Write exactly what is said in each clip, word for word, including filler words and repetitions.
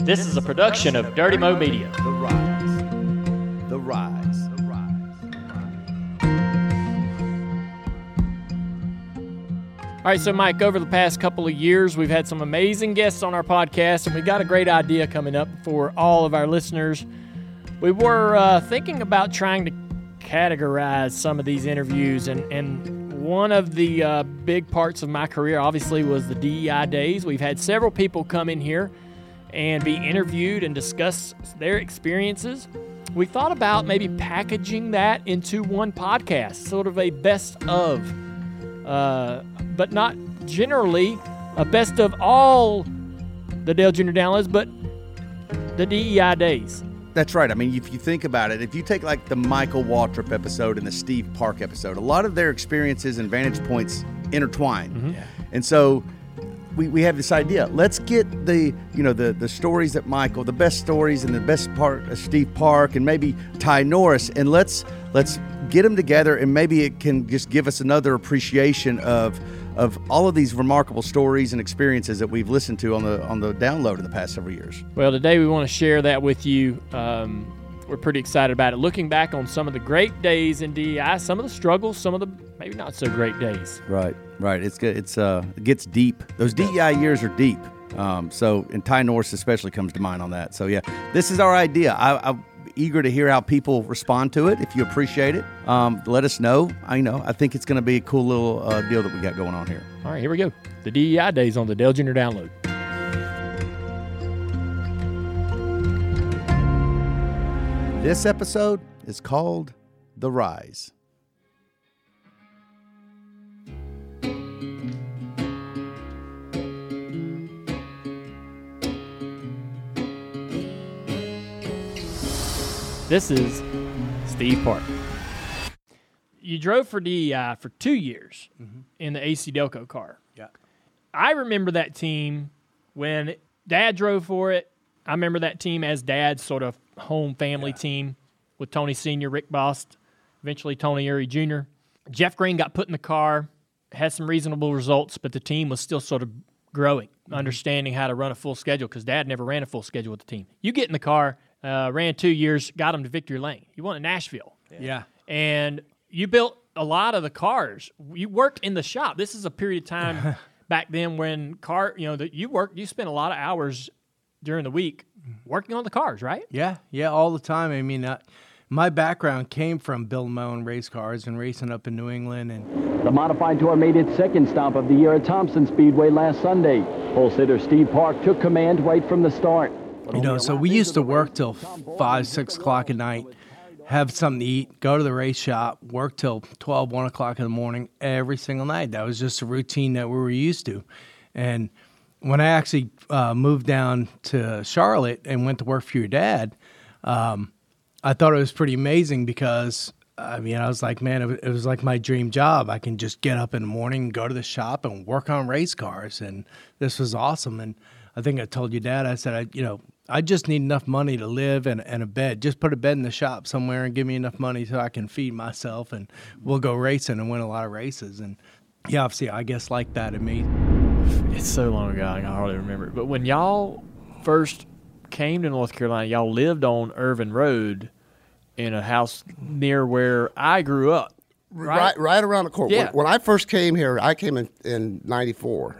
This is a production of Dirty Mo Media. The Rise. The Rise. The Rise. All right, so Mike, over the past couple of years, we've had some amazing guests on our podcast, and we've got a great idea coming up for all of our listeners. We were uh, thinking about trying to categorize some of these interviews, and, and one of the uh, big parts of my career, obviously, was the D E I days. We've had several people come in here and be interviewed and discuss their experiences. We thought about maybe packaging that into one podcast, sort of a best of, uh, but not generally a best of all the Dale Junior Downloads, but the D E I days. That's right. I mean, if you think about it, if you take like the Michael Waltrip episode and the Steve Park episode, a lot of their experiences and vantage points intertwine. Mm-hmm. Yeah. And so we, we have this idea. Let's get the, you know, the, the stories that Michael, the best stories and the best part of Steve Park and maybe Ty Norris, and let's let's get them together, and maybe it can just give us another appreciation of of all of these remarkable stories and experiences that we've listened to on the on the download in the past several years. Well, today we want to share that with you. Um, we're pretty excited about it. Looking back on some of the great days in D E I, some of the struggles, some of the maybe not so great days. Right, right. It's good. It's uh, it gets deep. Those D E I years are deep. Um, so, and Ty Norris especially comes to mind on that. So, yeah, this is our idea. I, I'm eager to hear how people respond to it. If you appreciate it, um, let us know. I know. I think it's going to be a cool little uh, deal that we got going on here. All right, here we go. The D E I days on the Dale Junior Download. This episode is called The Rise. This is Steve Park. You drove for D E I for two years mm-hmm. in the A C Delco car. Yeah. I remember that team when Dad drove for it. I remember that team as Dad's sort of home family yeah. team with Tony Senior, Rick Bost, eventually Tony Urey Junior Jeff Green got put in the car, had some reasonable results, but the team was still sort of growing, mm-hmm. understanding how to run a full schedule because Dad never ran a full schedule with the team. You get in the car, uh, ran two years, got them to victory lane. You won at Nashville. Yeah. yeah. And you built a lot of the cars. You worked in the shop. This is a period of time back then when car, you know, that you worked, you spent a lot of hours during the week working on the cars, right? Yeah, yeah, all the time. I mean, uh, my background came from building my own race cars and racing up in New England. And the modified tour made its second stop of the year at Thompson Speedway last Sunday. Pole sitter Steve Park took command right from the start. You know, so we used to work till five, six o'clock at night, have something to eat, go to the race shop, work till twelve, one o'clock in the morning every single night. That was just a routine that we were used to. And when I actually uh, moved down to Charlotte and went to work for your dad, um, I thought it was pretty amazing because, I mean, I was like, man, it was, it was like my dream job. I can just get up in the morning, go to the shop, and work on race cars, and this was awesome. And I think I told your dad, I said, I, you know, I just need enough money to live and, and a bed. Just put a bed in the shop somewhere and give me enough money so I can feed myself, and we'll go racing and win a lot of races. And yeah, obviously, I guess like that in me. It's so long ago, I can hardly remember it. But when y'all first came to North Carolina, y'all lived on Irvin Road in a house near where I grew up. Right, right, right around the corner. Yeah. When, when I first came here, I came in in ninety-four.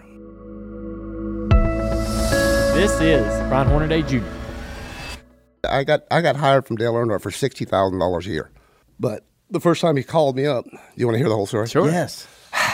This is Brian Hornaday Junior I got I got hired from Dale Earnhardt for sixty thousand dollars a year. But the first time he called me up, you want to hear the whole story? Sure. Yes.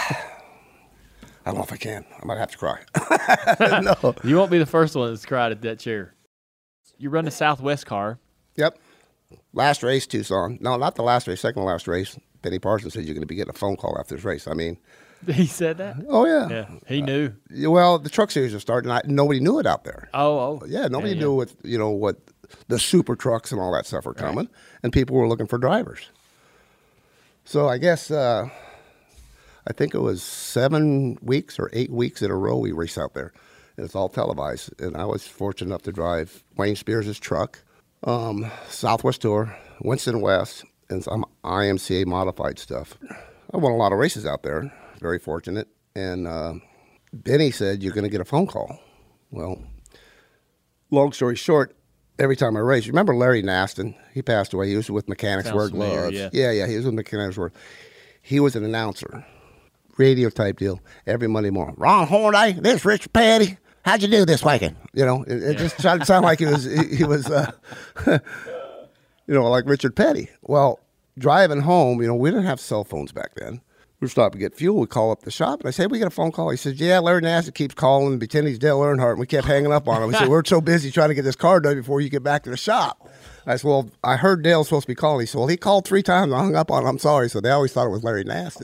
I don't know if I can. I might have to cry. No. You won't be the first one that's cried at that chair. You run the Southwest car. Yep. Last race, Tucson. No, not the last race, second to last race. Benny Parsons said you're going to be getting a phone call after this race. I mean. He said that? Oh, yeah. Yeah, he knew. Uh, well, the truck series was starting. I, nobody knew it out there. Oh, oh. Yeah, nobody yeah, knew yeah. what, you know, what the super trucks and all that stuff were coming. Right. And people were looking for drivers. So I guess, uh, I think it was seven weeks or eight weeks in a row we raced out there. And it's all televised. And I was fortunate enough to drive Wayne Spears' truck, um, Southwest Tour, Winston West, and some I M C A modified stuff. I won a lot of races out there. Very fortunate. And uh, Benny said, you're going to get a phone call. Well, long story short, every time I raced, remember Larry Naston? He passed away. He was with Mechanics Sounds Wear familiar, Gloves. yeah. yeah, yeah, he was with Mechanics Wear. He was an announcer, radio type deal, every Monday morning. Ron Hornaday, this Richard Petty. How'd you do this weekend? You know, it, it yeah. just tried to sound like he was, he, he was, uh, you know, like Richard Petty. Well, driving home, you know, we didn't have cell phones back then. We were stopping to get fuel. We call up the shop, and I say, we got a phone call. He says, yeah, Larry Nasty keeps calling and pretending he's Dale Earnhardt, and we kept hanging up on him. He said, we're so busy trying to get this car done before you get back to the shop. I said, well, I heard Dale's supposed to be calling. He said, well, he called three times. I hung up on him. I'm sorry. So they always thought it was Larry Nasty.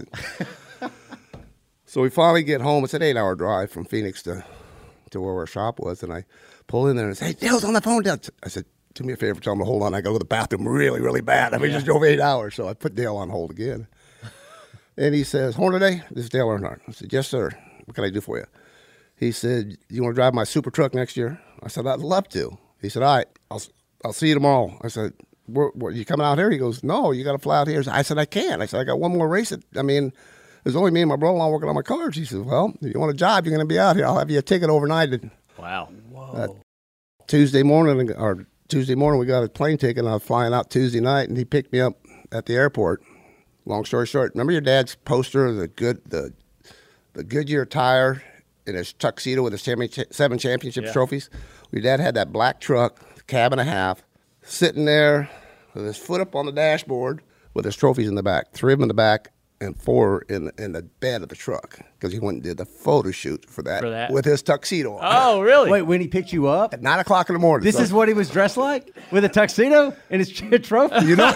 So we finally get home. It's an eight-hour drive from Phoenix to, to where our shop was, and I pull in there and say, hey, Dale's on the phone. Dale. I said, do me a favor, tell him to hold on. I got to go to the bathroom really, really bad. I mean, yeah. just drove eight hours. So I put Dale on hold again. And he says, Hornaday, this is Dale Earnhardt. I said, yes, sir. What can I do for you? He said, you want to drive my super truck next year? I said, I'd love to. He said, all right, I'll, I'll see you tomorrow. I said, where, where, you coming out here? He goes, no, you got to fly out here. I said, I can't. I said, I got one more race. At, I mean, there's only me and my brother-in-law working on my cars. He said, well, if you want a job, you're going to be out here. I'll have you a ticket overnight. And, wow. Whoa. Uh, Tuesday morning, or Tuesday morning, we got a plane ticket, and I was flying out Tuesday night, and he picked me up at the airport. Long story short, remember your dad's poster of the good the the Goodyear tire in his tuxedo with his seven championship yeah. trophies? Your dad had that black truck, cab and a half, sitting there with his foot up on the dashboard with his trophies in the back, three of them in the back and four in the, in the bed of the truck, because he went and did the photo shoot for that, for that? with his tuxedo on. Oh, really? Wait, when he picked you up? At nine o'clock in the morning. This so. is what he was dressed like? With a tuxedo and his trophy? You know,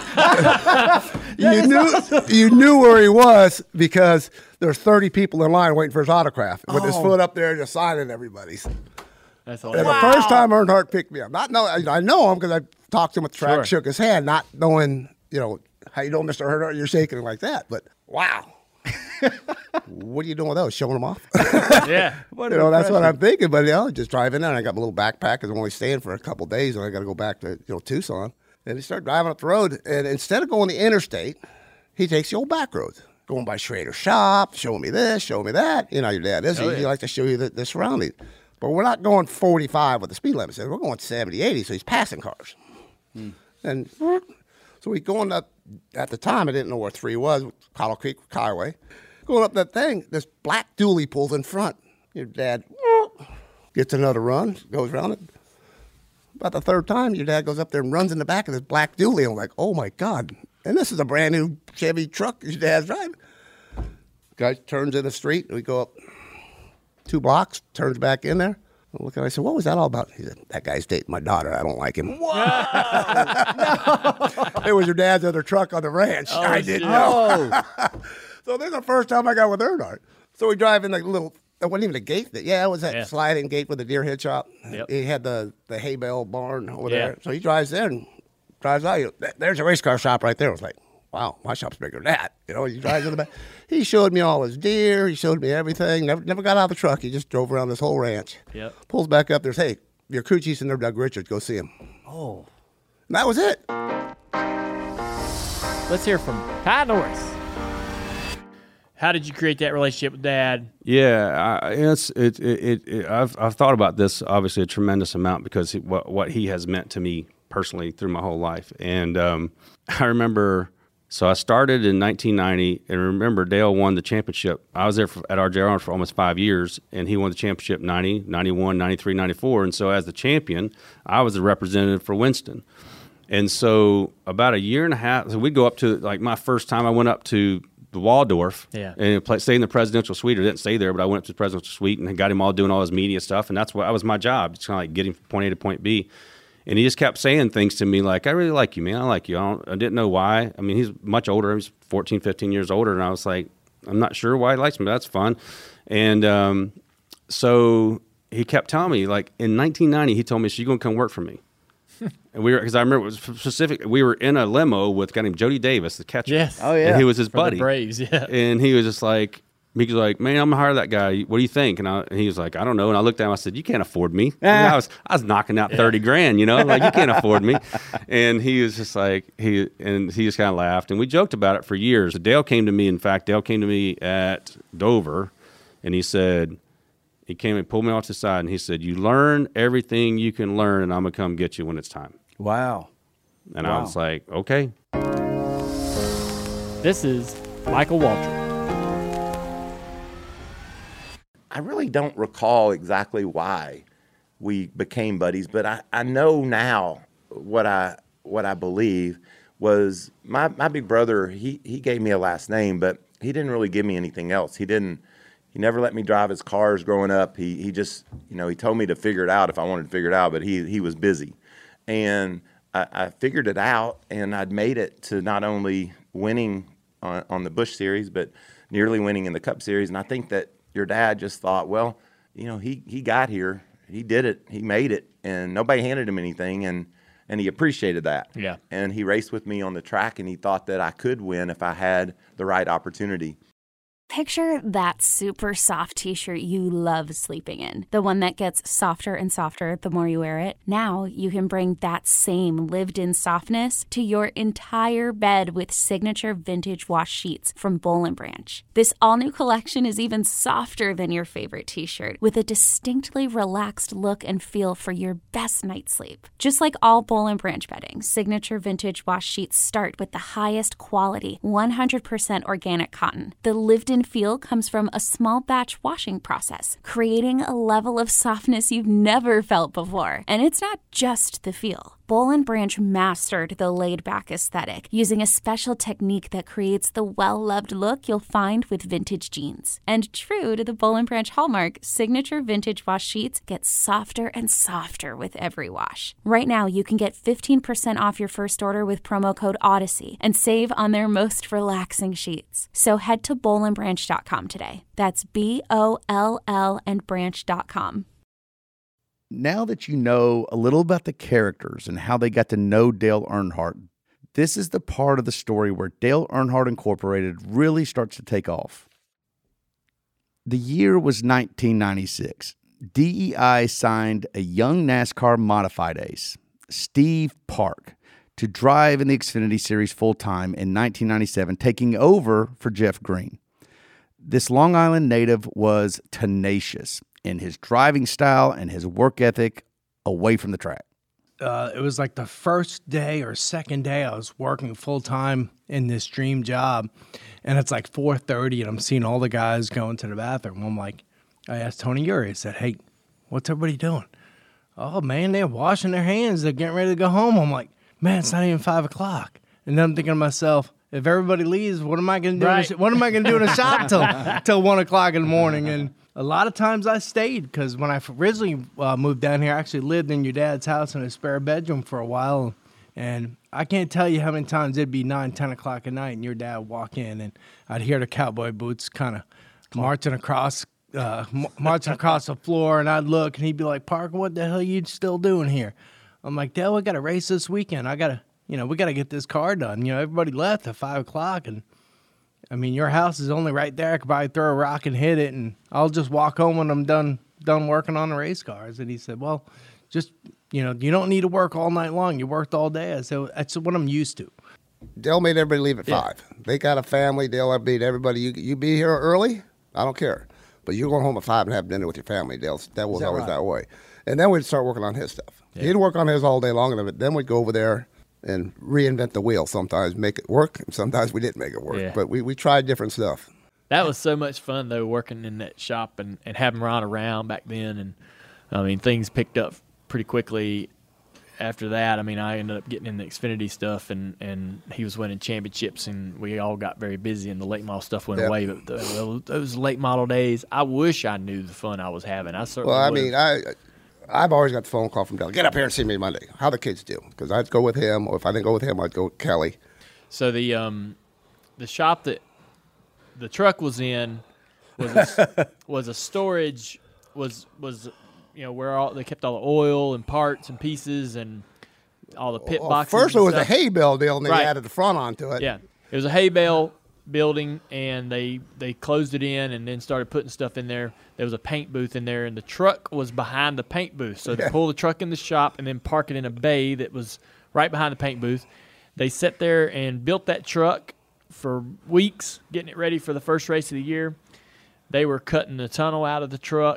you knew you knew where he was because there's thirty people in line waiting for his autograph with oh. his foot up there just signing everybody's. That's all. And wow. the first time Earnhardt picked me up, not know I know him because I talked to him at the track, sure. shook his hand, not knowing, you know, how you doing, Mister Earnhardt? You're shaking him like that, but wow. What are you doing with those? Showing them off? Yeah. You know, that's what I'm thinking. But, you know, just driving in, and I got my little backpack because I'm only staying for a couple of days, and I got to go back to, you know, Tucson. And he started driving up the road, and instead of going the interstate, he takes the old back roads, going by Schrader's shop, showing me this, showing me that. You know, your dad is. Oh, he, yeah. he likes to show you the, the surroundings. But we're not going forty-five with the speed limit. We're going seventy, eighty, so he's passing cars. Hmm. And so we going up, at the time, I didn't know where three was, Hollow Creek Highway. Going up that thing, this black dually pulls in front. Your dad gets another run, goes around it. About the third time, your dad goes up there and runs in the back of this black dually. I'm like, oh, my God. And this is a brand new Chevy truck your dad's driving. Guy turns in the street. We go up two blocks, turns back in there. I look at it, I said, what was that all about? He said, that guy's dating my daughter. I don't like him. Whoa! No. It was your dad's other truck on the ranch. Oh, I didn't know. So this is the first time I got with Earnhardt. So we drive in the little, it wasn't even a gate. Yeah, it was that yeah. sliding gate with the deer head shop. Yep. He had the, the hay bale barn over yeah. there. So he drives there and drives out. You know, there's a race car shop right there. I was like, wow, my shop's bigger than that. You know, he drives in the back. He showed me all his deer. He showed me everything. Never never got out of the truck. He just drove around this whole ranch. Yep. Pulls back up. There's, hey, your crew chief's in there, Doug Richards. Go see him. Oh. And that was it. Let's hear from Ty Norris. How did you create that relationship with Dad? Yeah, I, it's it, it, it, it I've I've thought about this obviously a tremendous amount because he, what what he has meant to me personally through my whole life. And um, I remember, so I started in nineteen ninety, and remember Dale won the championship. I was there for, at R J R for almost five years, and he won the championship ninety, ninety-one, ninety-three, ninety-four. And so as the champion, I was the representative for Winston. And so about a year and a half, so we'd go up to, like my first time I went up to the Waldorf, yeah. and play, stay in the presidential suite, or didn't stay there, but I went up to the presidential suite and got him all doing all his media stuff, and that's what that was my job, just kind of like getting from point A to point B. And he just kept saying things to me like, I really like you, man. I like you. I, don't, I didn't know why. I mean, he's much older. He's fourteen, fifteen years older, and I was like, I'm not sure why he likes me, but that's fun. And um, so he kept telling me, like, in nineteen ninety, he told me, so you're going to come work for me. And we were, because I remember it was specific. We were in a limo with a guy named Jody Davis, the catcher. Yes. Oh yeah. And he was his For buddy. The Braves, yeah. And he was just like, he was like, man, I'm gonna hire that guy. What do you think? And, I, and he was like, I don't know. And I looked at him. I said, you can't afford me. Ah. I, mean, I was, I was knocking out Yeah. thirty grand. You know, like you can't afford me. And he was just like, he and he just kind of laughed. And we joked about it for years. Dale came to me. In fact, Dale came to me at Dover, and he said, He came and pulled me off to the side, and he said, "You learn everything you can learn, and I'm going to come get you when it's time." Wow. And Wow. I was like, okay. This is Michael Waltrip. I really don't recall exactly why we became buddies, but I, I know now what I what I believe was my, my big brother, he, he gave me a last name, but he didn't really give me anything else. He didn't he never let me drive his cars growing up. He he just, you know, he told me to figure it out if I wanted to figure it out, but he he was busy. And I, I figured it out, and I'd made it to not only winning on, on the Busch Series, but nearly winning in the Cup Series. And I think that your dad just thought, well, you know, he, he got here, he did it, he made it, and nobody handed him anything, and, and he appreciated that. Yeah. And he raced with me on the track, and he thought that I could win if I had the right opportunity. Picture that super soft t-shirt you love sleeping in. The one that gets softer and softer the more you wear it. Now you can bring that same lived-in softness to your entire bed with signature vintage wash sheets from Boll and Branch. This all-new collection is even softer than your favorite t-shirt, with a distinctly relaxed look and feel for your best night's sleep. Just like all Boll and Branch bedding, signature vintage wash sheets start with the highest quality, one hundred percent organic cotton. The lived-in feel comes from a small batch washing process, creating a level of softness you've never felt before. And it's not just the feel. Boll and Branch mastered the laid-back aesthetic using a special technique that creates the well-loved look you'll find with vintage jeans. And true to the Boll and Branch hallmark, signature vintage wash sheets get softer and softer with every wash. Right now, you can get fifteen percent off your first order with promo code Odyssey and save on their most relaxing sheets. So head to boll and branch dot com today. That's B O L L and branch dot com. Now that you know a little about the characters and how they got to know Dale Earnhardt, this is the part of the story where Dale Earnhardt Incorporated really starts to take off. The year was nineteen ninety-six. D E I signed a young NASCAR modified ace, Steve Park, to drive in the Xfinity Series full-time in nineteen ninety-seven, taking over for Jeff Green. This Long Island native was tenacious in his driving style and his work ethic away from the track. Uh, it was like the first day or second day I was working full-time in this dream job, and it's like four thirty, and I'm seeing all the guys going to the bathroom. I'm like, I asked Tony Uri, I said, hey, what's everybody doing? Oh, man, they're washing their hands. They're getting ready to go home. I'm like, man, it's not even five o'clock. And then I'm thinking to myself, if everybody leaves, what am I going to do? Right. In the, what am I going to do in the shop till till one o'clock in the morning? And a lot of times I stayed because when I originally uh, moved down here, I actually lived in your dad's house in a spare bedroom for a while. And I can't tell you how many times it'd be nine, ten o'clock at night, and your dad would walk in, and I'd hear the cowboy boots kind of marching across, uh, m- marching across the floor, and I'd look, and he'd be like, "Parker, what the hell are you still doing here?" I'm like, "Dad, we got a race this weekend. I gotta, you know, we gotta get this car done. You know, everybody left at five o'clock, and I mean, your house is only right there. I could probably throw a rock and hit it, and I'll just walk home when I'm done done working on the race cars." And he said, "Well, just, you know, you don't need to work all night long. You worked all day." I said, "That's what I'm used to." Dale made everybody leave at Yeah. five. They got a family. Dale beat everybody. You you be here early, I don't care. But you're going home at five and have dinner with your family, Dale. That was that always right? that way. And then we'd start working on his stuff. He'd work on his all day long, and then we'd go over there and reinvent the wheel. Sometimes make it work, and sometimes we didn't make it work. Yeah. But we, we tried different stuff. That was so much fun, though, working in that shop and, and having Ron around back then. And, I mean, things picked up pretty quickly after that. I mean, I ended up getting in the Xfinity stuff, and, and he was winning championships, and we all got very busy, and the late model stuff went Yep. away. But the, those late model days, I wish I knew the fun I was having. I certainly Well, I would've. mean, I, I've always got the phone call from Dale. Get up here and see me Monday. How the kids do? Because I'd go with him, or if I didn't go with him, I'd go with Kelly. So the um, the shop that the truck was in was a, was a storage was was you know where all they kept all the oil and parts and pieces and all the pit Well, boxes. first it and was a stuff. hay bale deal, and they Right. added the front onto it. Yeah, it was a hay bale building, and they they closed it in and then started putting stuff in there. There was a paint booth in there, and the truck was behind the paint booth. So they Yeah. pull the truck in the shop and then park it in a bay that was right behind the paint booth. They sat there and built that truck for weeks, getting it ready for the first race of the year. They were cutting the tunnel out of the truck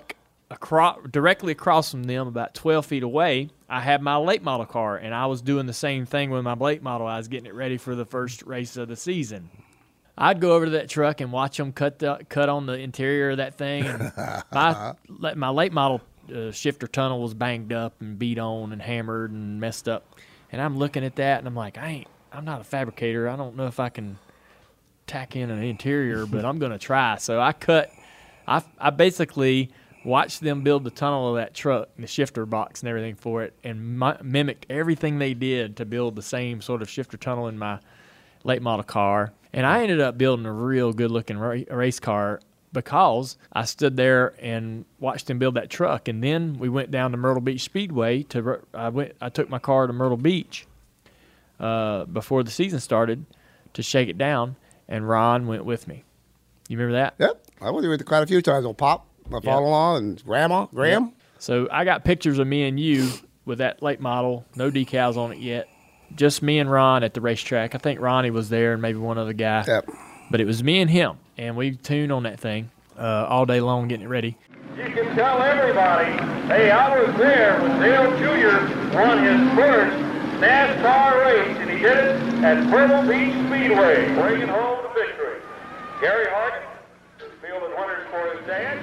across, directly across from them, about twelve feet away, I had my late model car, and I was doing the same thing with my late model. I was getting it ready for the first race of the season. I'd go over to that truck and watch them cut the, cut on the interior of that thing. And my, my late model uh, shifter tunnel was banged up and beat on and hammered and messed up. And I'm looking at that, and I'm like, I ain't, I'm not a fabricator. I don't know if I can tack in an interior, but I'm going to try. So I cut, I, I basically watched them build the tunnel of that truck, the shifter box and everything for it, and mi- mimicked everything they did to build the same sort of shifter tunnel in my late model car. And I ended up building a real good-looking ra- race car because I stood there and watched them build that truck. And then we went down to Myrtle Beach Speedway. To I went. I took my car to Myrtle Beach uh, before the season started to shake it down, and Ron went with me. You remember that? Yep. I went with you quite a few times. Old Pop, my Yep. father-in-law, and Grandma, Graham. Yep. So I got pictures of me and you with that late model, no decals on it yet. Just me and Ron at the racetrack. I think Ronnie was there and maybe one other guy. Yep. But it was me and him, and we tuned on that thing uh, all day long getting it ready. You can tell everybody, hey, I was there when Dale Junior won his first NASCAR race, and he did it at Myrtle Beach Speedway, bringing home the victory. Gary Hargan fielded winners for his dad.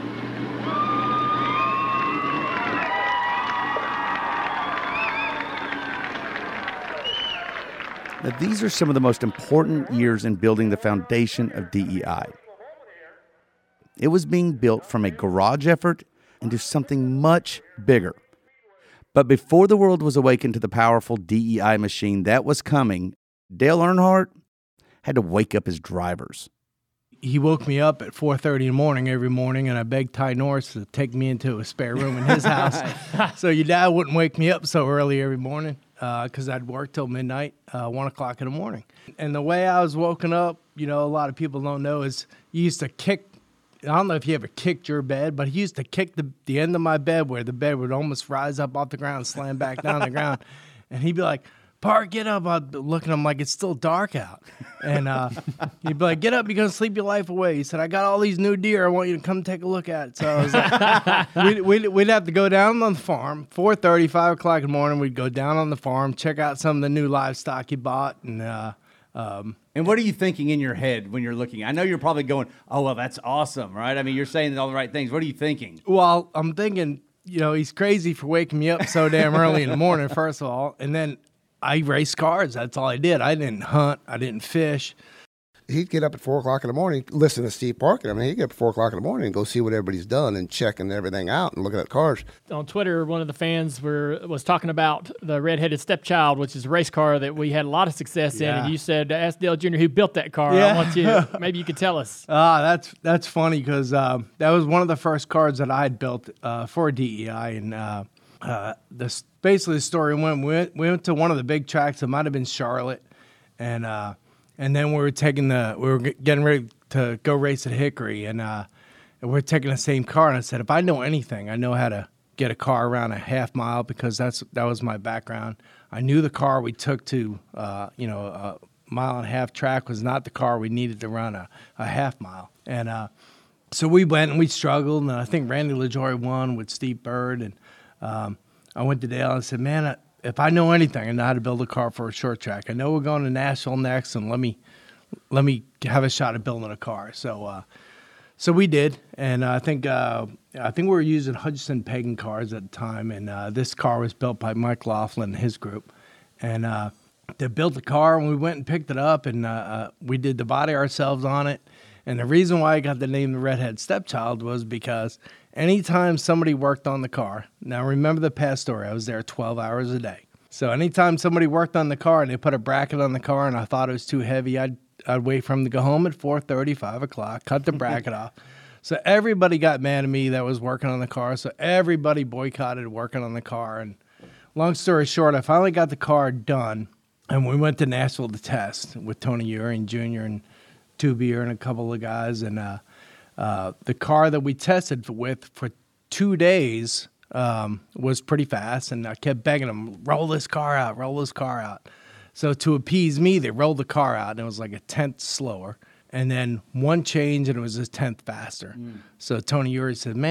Now, these are some of the most important years in building the foundation of D E I. It was being built from a garage effort into something much bigger. But before the world was awakened to the powerful D E I machine that was coming, Dale Earnhardt had to wake up his drivers. He woke me up at four thirty in the morning every morning, and I begged Ty Norris to take me into a spare room in his house. So your dad wouldn't wake me up so early every morning because uh, I'd work till midnight, uh, one o'clock in the morning. And the way I was woken up, you know, a lot of people don't know, is you used to kick, I don't know if you ever kicked your bed, but he used to kick the, the end of my bed where the bed would almost rise up off the ground, slam back down the ground. And he'd be like, Park, get up. I'd look at him like it's still dark out. And uh, he'd be like, get up, you're going to sleep your life away. He said, I got all these new deer. I want you to come take a look at it. So I was like, we'd, we'd, we'd have to go down on the farm, four thirty, five o'clock in the morning. We'd go down on the farm, check out some of the new livestock he bought. And uh, um, And what are you thinking in your head when you're looking? I know you're probably going, oh, well, that's awesome, right? I mean, you're saying all the right things. What are you thinking? Well, I'm thinking, you know, he's crazy for waking me up so damn early in the morning, first of all. And then I raced cars. That's all I did. I didn't hunt. I didn't fish. He'd get up at four o'clock in the morning, listen to Steve Parker. I mean, he'd get up at four o'clock in the morning and go see what everybody's done and checking everything out and looking at cars. On Twitter, one of the fans were was talking about the Red-Headed Stepchild, which is a race car that we had a lot of success Yeah. in. And you said, ask Dale Junior who built that car. Yeah. I want you, maybe you could tell us. Ah, that's that's funny because uh, that was one of the first cars that I had built uh, for D E I, and uh, uh, this basically the story went we, went we went to one of the big tracks. It might have been Charlotte, and uh, and then we were taking the we were getting ready to go race at Hickory, and uh, and we we're taking the same car. And I said, if I know anything, I know how to get a car around a half mile because that's that was my background. I knew the car we took to uh, you know. Uh, mile and a half track was not the car we needed to run a, a half mile. And uh, so we went and we struggled, and I think Randy LaJoy won with Steve Bird. And um, I went to Dale and said, man, if I know anything, I know how to build a car for a short track. I know we're going to Nashville next, and let me let me have a shot at building a car. So uh, so we did, and I think uh, I think we were using Hudson Pagan cars at the time, and uh, this car was built by Mike Laughlin and his group. And uh, they built the car, and we went and picked it up, and uh, uh, we did the body ourselves on it. And the reason why I got the name the Redhead Stepchild was because anytime somebody worked on the car, now remember the past story, I was there twelve hours a day. So anytime somebody worked on the car and they put a bracket on the car and I thought it was too heavy, I'd I'd wait for them to go home at four thirty, five o'clock, cut the bracket off. So everybody got mad at me that was working on the car. So everybody boycotted working on the car. And long story short, I finally got the car done. And we went to Nashville to test with Tony Urian Junior and Tubier and a couple of guys. And uh, uh, the car that we tested with for two days um, was pretty fast. And I kept begging them, roll this car out, roll this car out. So to appease me, they rolled the car out, and it was like a tenth slower. And then one change, and it was a tenth faster. Mm. So Tony Urian said, man, this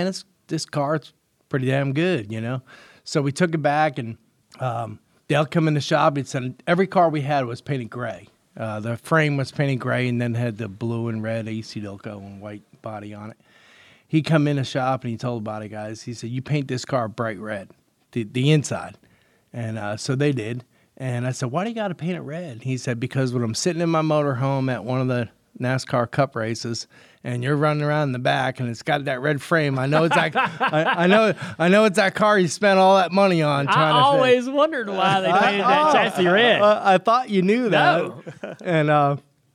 this car's pretty damn good, you know. So we took it back, and um, Dale come in the shop. He said every car we had was painted gray. Uh, the frame was painted gray, and then had the blue and red A C Delco and white body on it. He come in the shop, and he told the body guys, he said, you paint this car bright red, the, the inside. And uh, so they did. And I said, why do you got to paint it red? He said, because when I'm sitting in my motorhome at one of the NASCAR Cup races, and you're running around in the back, and it's got that red frame, I know it's that. I, I know, I know it's that car you spent all that money on. Trying I to always fit. wondered why they painted that oh, chassis red. Uh, I thought you knew that. No. And uh,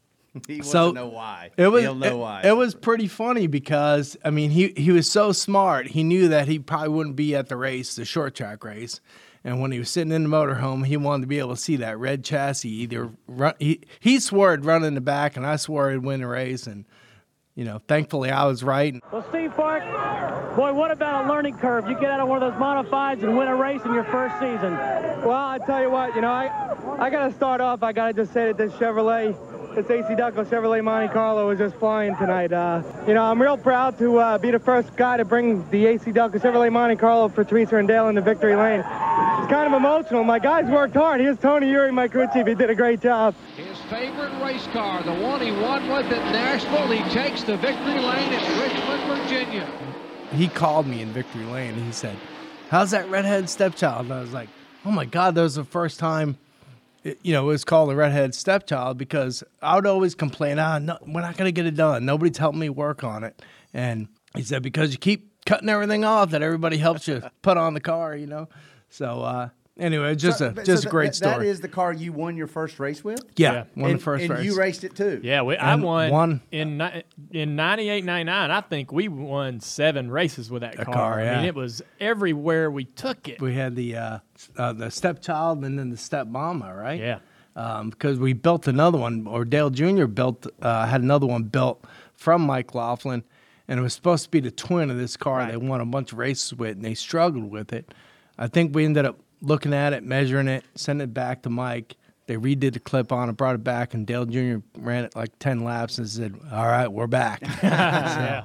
He wants so to know why. It was. He'll know it, why. it was pretty funny because I mean he he was so smart. He knew that he probably wouldn't be at the race, the short track race. And when he was sitting in the motorhome, he wanted to be able to see that red chassis. Either run, he he swore it'd run in the back, and I swore it'd win the race. And you know, thankfully I was right. Well, Steve Park, boy, what about a learning curve? You get out of one of those modifieds and win a race in your first season. Well, I tell you what, you know, I I got to start off. I got to just say that this Chevrolet, this A C Delco Chevrolet Monte Carlo is just flying tonight. Uh, you know, I'm real proud to uh, be the first guy to bring the A C Delco Chevrolet Monte Carlo for Teresa and Dale into victory lane. It's kind of emotional. My guys worked hard. Here's Tony Uri, my crew chief. He did a great job. His favorite race car, the one he won with at Nashville, he takes the victory lane at Richmond, Virginia. He called me in victory lane, and he said, how's that redhead stepchild? And I was like, oh my God, that was the first time, it, you know, it was called a redhead stepchild, because I would always complain, ah, no, we're not going to get it done. Nobody's helping me work on it. And he said, because you keep cutting everything off that everybody helps you put on the car, you know. So uh, anyway, just so, a just so a great that, story. That is the car you won your first race with? Yeah, yeah. won and, the first and race. And you raced it too? Yeah, we, I and won, won in in ninety-eight, ninety-nine. I think we won seven races with that a car. car. Yeah. I mean, it was everywhere we took it. We had the uh, uh, the stepchild and then the step mama, right? Yeah. Um, because we built another one, or Dale Junior built uh, had another one built from Mike Laughlin, and it was supposed to be the twin of this car. Right. They won a bunch of races with, and they struggled with it. I think we ended up looking at it, measuring it, sending it back to Mike. They redid the clip on it, brought it back, and Dale Junior ran it like ten laps and said, all right, we're back. Yeah.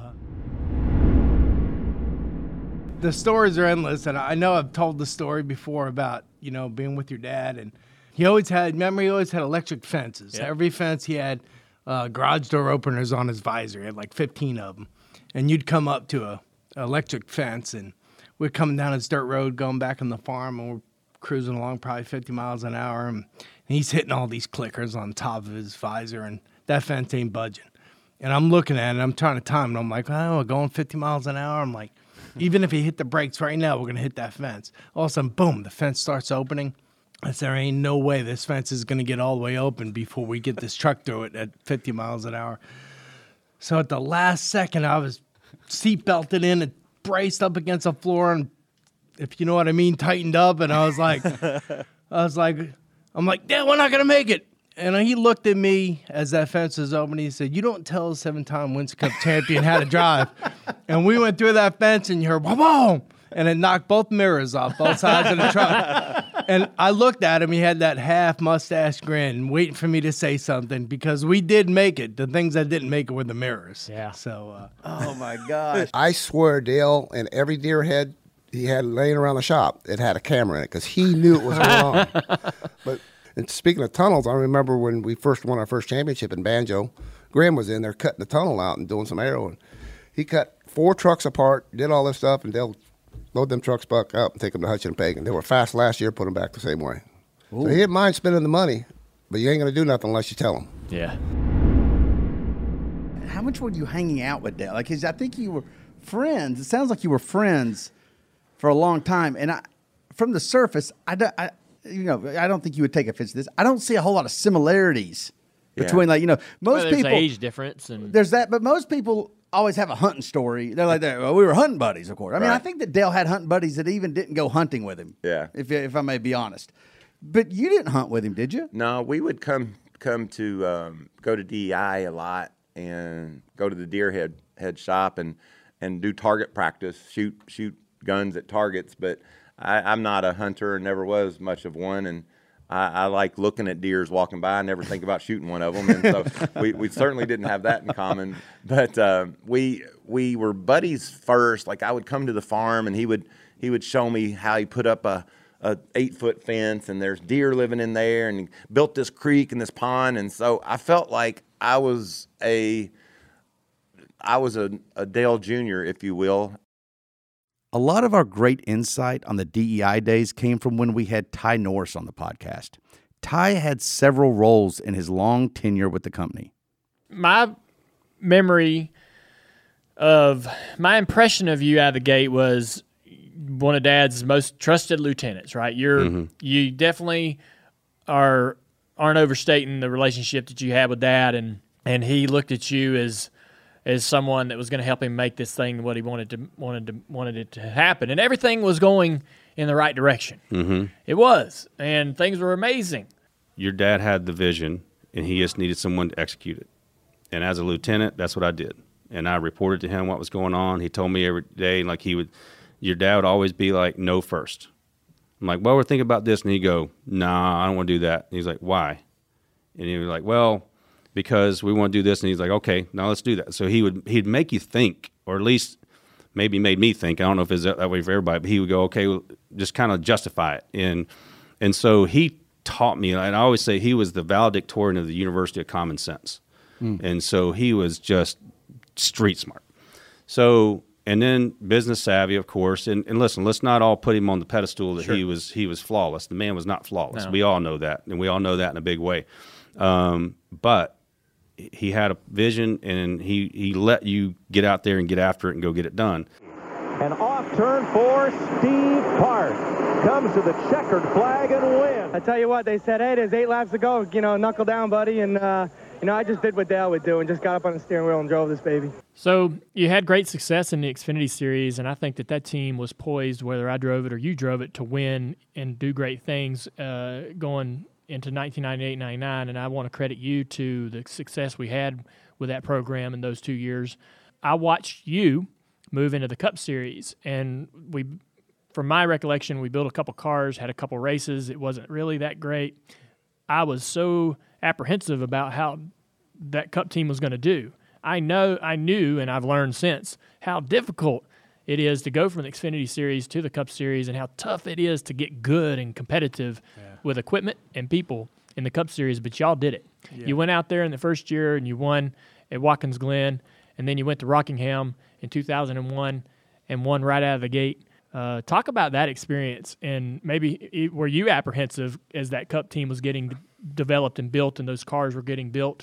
The stories are endless, and I know I've told the story before about, you know, being with your dad, and he always had, remember, he always had electric fences. Yep. Every fence he had uh, garage door openers on his visor. He had like fifteen of them. And you'd come up to a, a electric fence, and we're coming down this dirt road going back on the farm, and we're cruising along probably fifty miles an hour, and, and he's hitting all these clickers on top of his visor, and that fence ain't budging. And I'm looking at it, I'm trying to time it. I'm like, oh, we're going fifty miles an hour. I'm like, even if he hit the brakes right now, we're going to hit that fence. All of a sudden, boom, the fence starts opening. I said, there ain't no way this fence is going to get all the way open before we get this truck through it at fifty miles an hour. So at the last second, I was seat belted in and braced up against the floor, and if you know what I mean, tightened up. And I was like, I was like, I'm like, Dad, we're not going to make it. And he looked at me as that fence was open. He said, you don't tell a seven-time Winston Cup champion how to drive. And we went through that fence, and you heard, boom, boom, and it knocked both mirrors off both sides of the truck. And I looked at him. He had that half mustache grin, waiting for me to say something, because we did make it. The things that didn't make it were the mirrors. Yeah. So, uh, Oh, my gosh. I swear Dale and every deer head he had laying around the shop, it had a camera in it because he knew it was going on. But and speaking of tunnels, I remember when we first won our first championship in Banjo, Graham was in there cutting the tunnel out and doing some aero. And he cut four trucks apart, did all this stuff, and Dale load them trucks back up and take them to Hutch and Pagan. They were fast last year, put them back the same way. Ooh. So he didn't mind spending the money, but you ain't going to do nothing unless you tell him. Yeah. How much were you hanging out with Dale? Like, 'cause I think you were friends. It sounds like you were friends for a long time. And I, from the surface, I, don't- I, you know, I don't think you would take offense to this. I don't see a whole lot of similarities Yeah. between, like, you know, most Well, there's people. age difference, and There's that, but most people always have a hunting story. They're like, well, we were hunting buddies, of course. I mean, Right. I think that Dale had hunting buddies that even didn't go hunting with him. Yeah. If if I may be honest, but you didn't hunt with him, did you? No, we would come come to um, go to D E I a lot and go to the deer head head shop and and do target practice, shoot shoot guns at targets. But I, I'm not a hunter and never was much of one. And I, I like looking at deers walking by. I never think about shooting one of them, and so we, we certainly didn't have that in common. But uh, we we were buddies first. Like I would come to the farm, and he would he would show me how he put up a, a eight foot fence, and there's deer living in there, and he built this creek and this pond, and so I felt like I was a I was a, a Dale Junior, if you will. A lot of our great insight on the D E I days came from when we had Ty Norris on the podcast. Ty had several roles in his long tenure with the company. My memory of my impression of you out of the gate was one of Dad's most trusted lieutenants, right? You're mm-hmm. you definitely are aren't overstating the relationship that you had with Dad, and and he looked at you as as someone that was going to help him make this thing what he wanted to wanted to wanted it to happen, and everything was going in the right direction. Mm-hmm. It was, and things were amazing. Your dad had the vision, and he just needed someone to execute it. And as a lieutenant, that's what I did. And I reported to him what was going on. He told me every day, like he would, your dad would always be like, "No first." I'm like, "Well, we're thinking about this," and he'd go, "Nah, I don't want to do that." And he's like, "Why?" And he was like, "Well, because we want to do this," and he's like, "Okay, now let's do that." So he would he'd make you think, or at least maybe made me think. I don't know if it's that way for everybody, but he would go, "Okay, well, just kind of justify it." And and so he taught me, and I always say he was the valedictorian of the University of Common Sense. Mm. And so he was just street smart. So and then business savvy, of course. And, and listen, let's not all put him on the pedestal that sure. he was he was flawless. The man was not flawless. No. We all know that, and we all know that in a big way. Um, but he had a vision, and he, he let you get out there and get after it and go get it done. An off turn for Steve Park. Comes to the checkered flag and wins. I tell you what, they said, "Hey, there's eight laps to go. You know, knuckle down, buddy." And, uh, you know, I just did what Dale would do and just got up on the steering wheel and drove this baby. So you had great success in the Xfinity Series, and I think that that team was poised, whether I drove it or you drove it, to win and do great things uh, going into nineteen ninety-eight ninety-nine, and I want to credit you to the success we had with that program in those two years. I watched you move into the Cup Series, and we, from my recollection, we built a couple cars, had a couple races. It wasn't really that great. I was so apprehensive about how that Cup team was going to do. I know, I knew, and I've learned since, how difficult it is to go from the Xfinity Series to the Cup Series, and how tough it is to get good and competitive yeah. with equipment and people in the Cup Series, but y'all did it. Yeah. You went out there in the first year and you won at Watkins Glen, and then you went to Rockingham in two thousand one and won right out of the gate. Uh, talk about that experience, and maybe were you apprehensive as that Cup team was getting developed and built and those cars were getting built?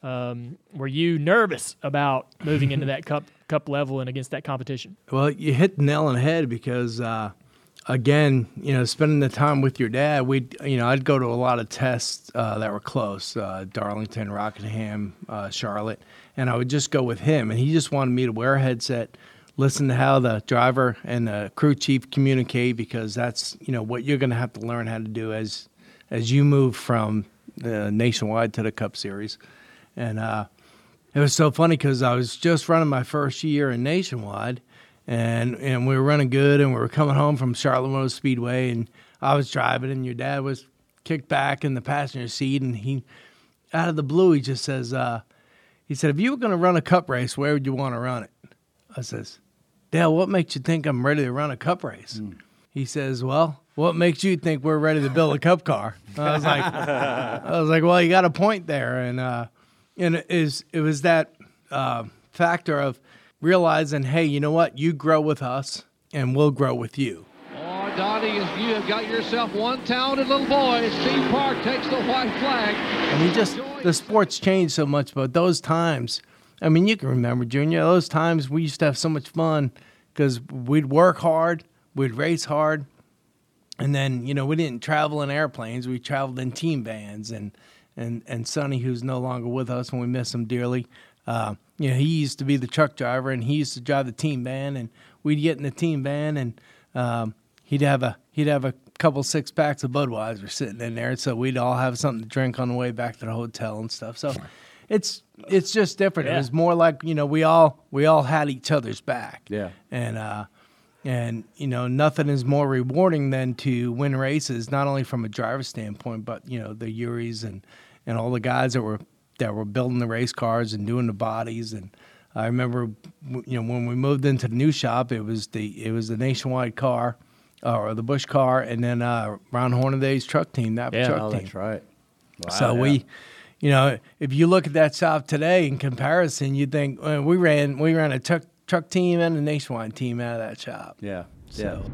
Um, were you nervous about moving into that cup cup level and against that competition? Well, you hit the nail on the head because, uh, again, you know, spending the time with your dad, we, you know, I'd go to a lot of tests uh, that were close, uh, Darlington, Rockingham, uh, Charlotte, and I would just go with him, and he just wanted me to wear a headset, listen to how the driver and the crew chief communicate, because that's, you know, what you're going to have to learn how to do as as you move from the Nationwide to the Cup Series. And uh, it was so funny because I was just running my first year in Nationwide, and and we were running good, and we were coming home from Charlotte Motor Speedway, and I was driving, and your dad was kicked back in the passenger seat, and he, out of the blue, he just says, uh, he said, "If you were going to run a Cup race, where would you want to run it?" I says, "Dale, what makes you think I'm ready to run a Cup race?" Mm. He says, "Well, what makes you think we're ready to build a Cup car?" I was like, I was like, "Well, you got a point there." And uh, and it is it was that uh, factor of realizing, hey, you know what? You grow with us, and we'll grow with you. Oh, Donnie, you have got yourself one talented little boy. Steve Park takes the white flag. I mean, just the sport's changed so much, but those times. I mean, you can remember, Junior, those times we used to have so much fun because we'd work hard, we'd race hard, and then, you know, we didn't travel in airplanes. We traveled in team vans, and and, and Sonny, who's no longer with us, and we miss him dearly, uh, you know, he used to be the truck driver, and he used to drive the team van, and we'd get in the team van, and um, he'd have a he'd have a couple six packs of Budweiser sitting in there, so we'd all have something to drink on the way back to the hotel and stuff. So it's it's just different. Yeah. It was more like, you know, we all we all had each other's back. Yeah. And uh, And, you know, nothing is more rewarding than to win races, not only from a driver's standpoint, but, you know, the Uris and, and all the guys that were that were building the race cars and doing the bodies. And I remember, you know, when we moved into the new shop, it was the it was the Nationwide car, uh, or the Busch car, and then uh, Ron Hornaday's truck team, that Yeah, truck oh, team. that's right. Wow, so yeah. we, you know, if you look at that shop today in comparison, you'd think well, we ran we ran a truck truck team and a Nationwide team out of that shop. Yeah, So. yeah.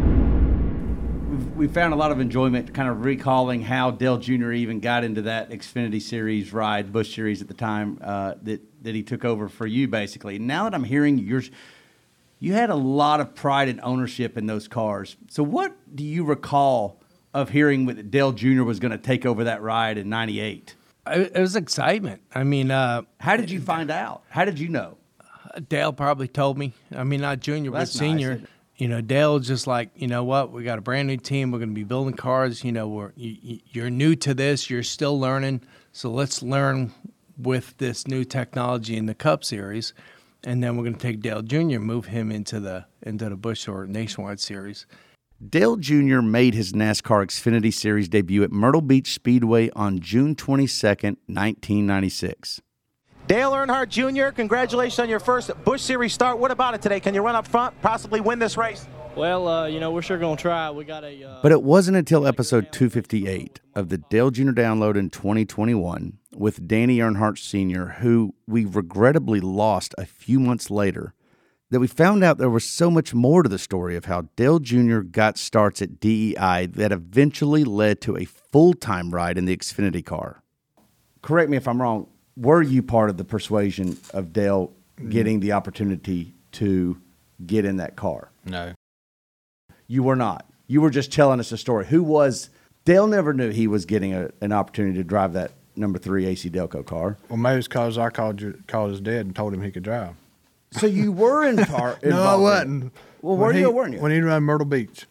We've, we found a lot of enjoyment kind of recalling how Dale Junior even got into that Xfinity Series ride, Busch Series at the time, uh, that, that he took over for you, basically. Now that I'm hearing yours, you had a lot of pride and ownership in those cars. So what do you recall of hearing that Dale Junior was going to take over that ride in ninety-eight? It, it was excitement. I mean, uh, how did you find out? How did you know? Dale probably told me. I mean, not Junior, Well, but that's Senior. nice. You know, Dale was just like, you know what, we got a brand new team. We're going to be building cars. You know, we're you, you- you're new to this. You're still learning. So let's learn with this new technology in the Cup Series, and then we're going to take Dale Junior, move him into the into the Busch or Nationwide Series. Dale Junior made his NASCAR Xfinity Series debut at Myrtle Beach Speedway on June twenty-second, nineteen ninety-six. Dale Earnhardt Junior, congratulations on your first Busch Series start. What about it today? Can you run up front, possibly win this race? Well, uh, you know, we're sure going to try. We got a... Uh, But it wasn't until episode two fifty-eight of the Dale Junior Download in twenty twenty-one with Danny Earnhardt Senior, who we regrettably lost a few months later, that we found out there was so much more to the story of how Dale Junior got starts at D E I that eventually led to a full-time ride in the Xfinity car. Correct me if I'm wrong. Were you part of the persuasion of Dale getting the opportunity to get in that car? No. You were not. You were just telling us a story. Who was Dale? Never knew he was getting a, an opportunity to drive that number three A C Delco car. Well, maybe it's because I called you, called his dad and told him he could drive. So you were in part. No, I wasn't. Well, When were he, you or weren't you? When he ran Myrtle Beach.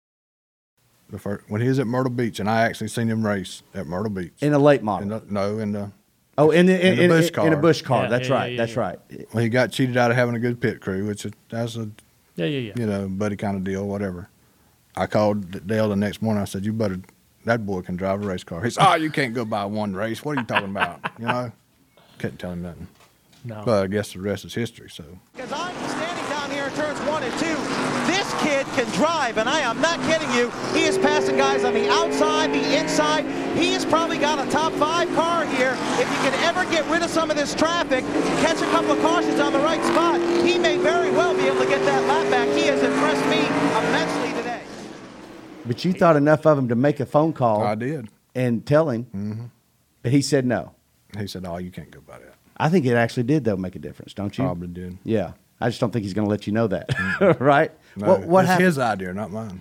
The first, when he was at Myrtle Beach, and I actually seen him race at Myrtle Beach. In a late model? In the, no, in the Oh, in the in, in the in, Busch in, car. in a Busch car. Yeah, that's yeah, right. yeah, that's yeah. right. Well, he got cheated out of having a good pit crew, which is, that's a yeah, yeah, yeah. you know buddy kind of deal, whatever. I called Dale the next morning. I said, "You better, that boy can drive a race car." He said, "Oh, you can't go by one race. What are you talking about?" You know, couldn't tell him nothing. No. But I guess the rest is history. So. Because I'm standing down here in turns one and two. This kid can drive, and I am not kidding you. He is passing guys on the outside, the inside. He has probably got a top five car here. If you can ever get rid of some of this traffic, catch a couple of cautions on the right spot, he may very well be able to get that lap back. He has impressed me immensely today. But you thought enough of him to make a phone call. I did. And tell him. Mm-hmm. But he said no. He said, "Oh, you can't go by that." I think it actually did, though, make a difference, don't you? Probably did. Yeah. I just don't think he's going to let you know that. Right? No, what what it's happened? his idea, not mine.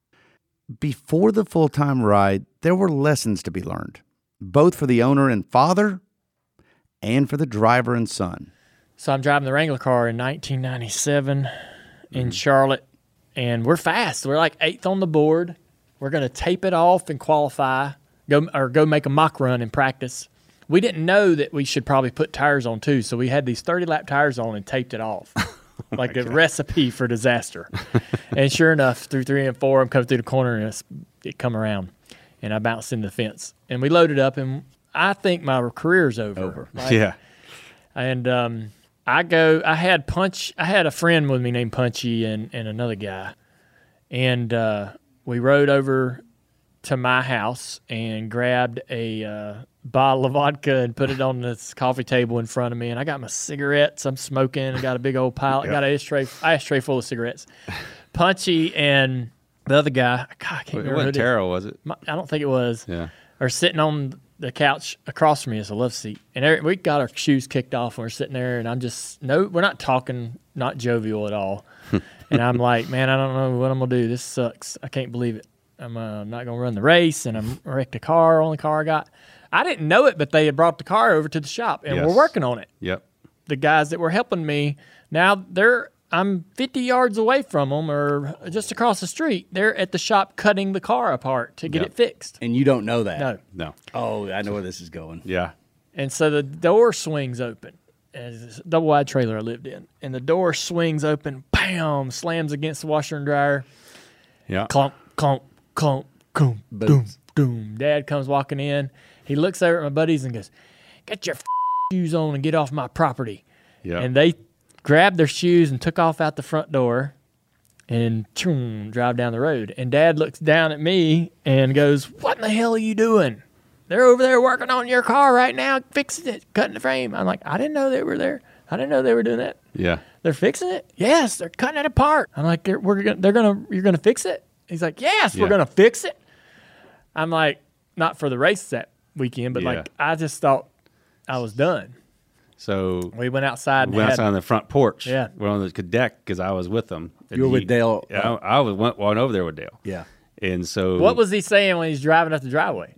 Before the full-time ride, there were lessons to be learned, both for the owner and father and for the driver and son. So I'm driving the Wrangler car in nineteen ninety-seven in Charlotte, and we're fast. We're like eighth on the board. We're going to tape it off and qualify, go or go make a mock run in practice. We didn't know that we should probably put tires on too, so we had these thirty-lap tires on and taped it off. Like a recipe for disaster. And sure enough, through three and four, I'm coming through the corner, and it's, it come around, and I bounced into the fence. And we loaded up, and I think my career's over. Over. Like, Yeah. And um, I go, I had Punch, I had a friend with me named Punchy and, and another guy. And uh, we rode over to my house and grabbed a uh, bottle of vodka and put it on this coffee table in front of me. And I got my cigarettes. I'm smoking. I got a big old pile. I got an ashtray, ashtray full of cigarettes. Punchy and the other guy, God, I can't It remember. wasn't who it is. Terrell, was it? My, I don't think it was. Yeah. Are sitting on the couch across from me. It's a love seat. And there, we got our shoes kicked off and we're sitting there, and I'm just, no, we're not talking, not jovial at all. And I'm like, man, I don't know what I'm going to do. This sucks. I can't believe it. I'm uh, not going to run the race, and I'm wrecked a car, only car I got. I didn't know it, but they had brought the car over to the shop, and Yes. we're working on it. Yep. The guys that were helping me, now they're, I'm fifty yards away from them, or just across the street. They're at the shop cutting the car apart to get Yep. it fixed. And you don't know that? No. No. Oh, I know where this is going. Yeah. And so the door swings open, and it's this double wide trailer I lived in, and the door swings open, bam, slams against the washer and dryer. Yeah. Clunk, clunk, clunk, boom, boom, boom. Dad comes walking in. He looks over at my buddies and goes, "Get your f- shoes on and get off my property." Yeah. And they grabbed their shoes and took off out the front door and choom, drive down the road. And Dad looks down at me and goes, "What in the hell are you doing? They're over there working on your car right now, fixing it, cutting the frame." I'm like, "I didn't know they were there. I didn't know they were doing that." Yeah. "They're fixing it?" "Yes, they're cutting it apart." I'm like, "They're, we're gonna, they're gonna, you're gonna fix it?" He's like, "Yes, Yeah. we're gonna fix it." I'm like, not for the race that weekend, but Yeah. like, I just thought I was done. So we went outside. And We went had, outside on the front porch. Yeah. We're on the deck because I was with them. You were with Dale, Yeah, uh, I, I was went, went over there with Dale. Yeah. And so What was he saying when he's driving up the driveway?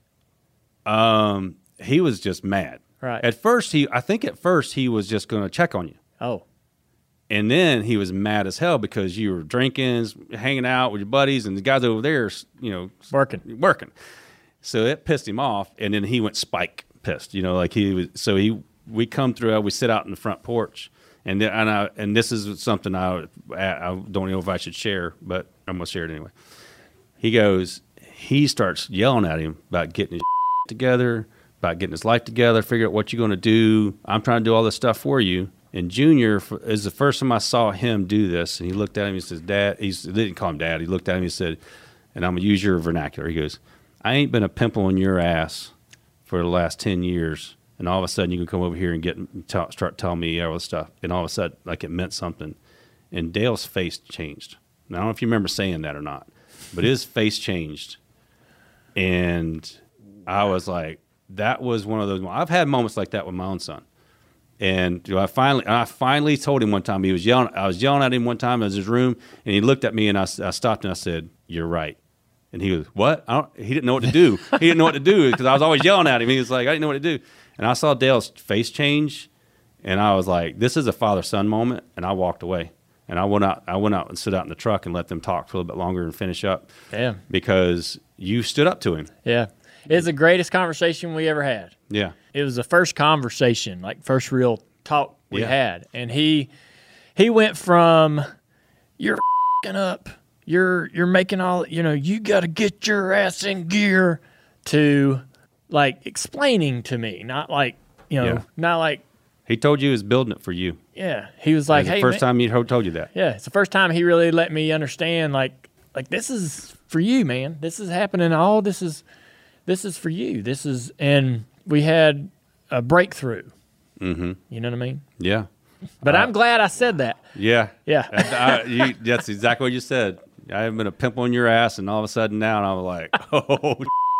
Um, he was just mad. Right. At first, he I think at first he was just going to check on you. Oh. And then he was mad as hell because you were drinking, hanging out with your buddies, and the guys over there, you know, working, working. So it pissed him off, and then he went spike pissed. You know, like he was. So he, we come through, we sit out in the front porch, and then, and I, and this is something I, I don't know if I should share, but I'm gonna share it anyway. He goes, he starts yelling at him about getting his together, about getting his life together, figure out what you're gonna do. I'm trying to do all this stuff for you. And Junior is the first time I saw him do this, and he looked at him. He says, "Dad," he's, he didn't call him Dad. He looked at him. He said, and I'm gonna use your vernacular. He goes, "I ain't been a pimple in your ass for the last ten years, and all of a sudden you can come over here and get t- start telling me all this stuff." And all of a sudden, like, it meant something. And Dale's face changed. Now, I don't know if you remember saying that or not, but his face changed, and I was like, that was one of those. I've had moments like that with my own son. And I finally, I finally told him one time. He was yelling. I was yelling at him one time in his room, and he looked at me, and I, I stopped and I said, "You're right." And he goes, "What?" I don't, he didn't know what to do. He didn't know what to do because I was always yelling at him. He was like, "I didn't know what to do." And I saw Dale's face change, and I was like, "This is a father-son moment." And I walked away, and I went out. I went out and stood out in the truck and let them talk for a little bit longer and finish up. Yeah, because you stood up to him. Yeah. It's the greatest conversation we ever had. Yeah. It was the first conversation, like first real talk we Yeah. had. And he he went from, "You're f***ing up. You're you're making all, you know, you got to get your ass in gear," to like explaining to me, not like, you know, Yeah. not like, He told you he was building it for you. yeah. He was like, It was "Hey, the first man." time he ho- told you that. Yeah, it's the first time he really let me understand, like, like this is for you, man. This is happening. All this is, this is for you. This is, and we had a breakthrough. Mm-hmm. You know what I mean? Yeah. But Uh, I'm glad I said that. Yeah. Yeah. I, I, you, that's exactly what you said. I haven't been a pimple in your ass, and all of a sudden now, and I was like, oh,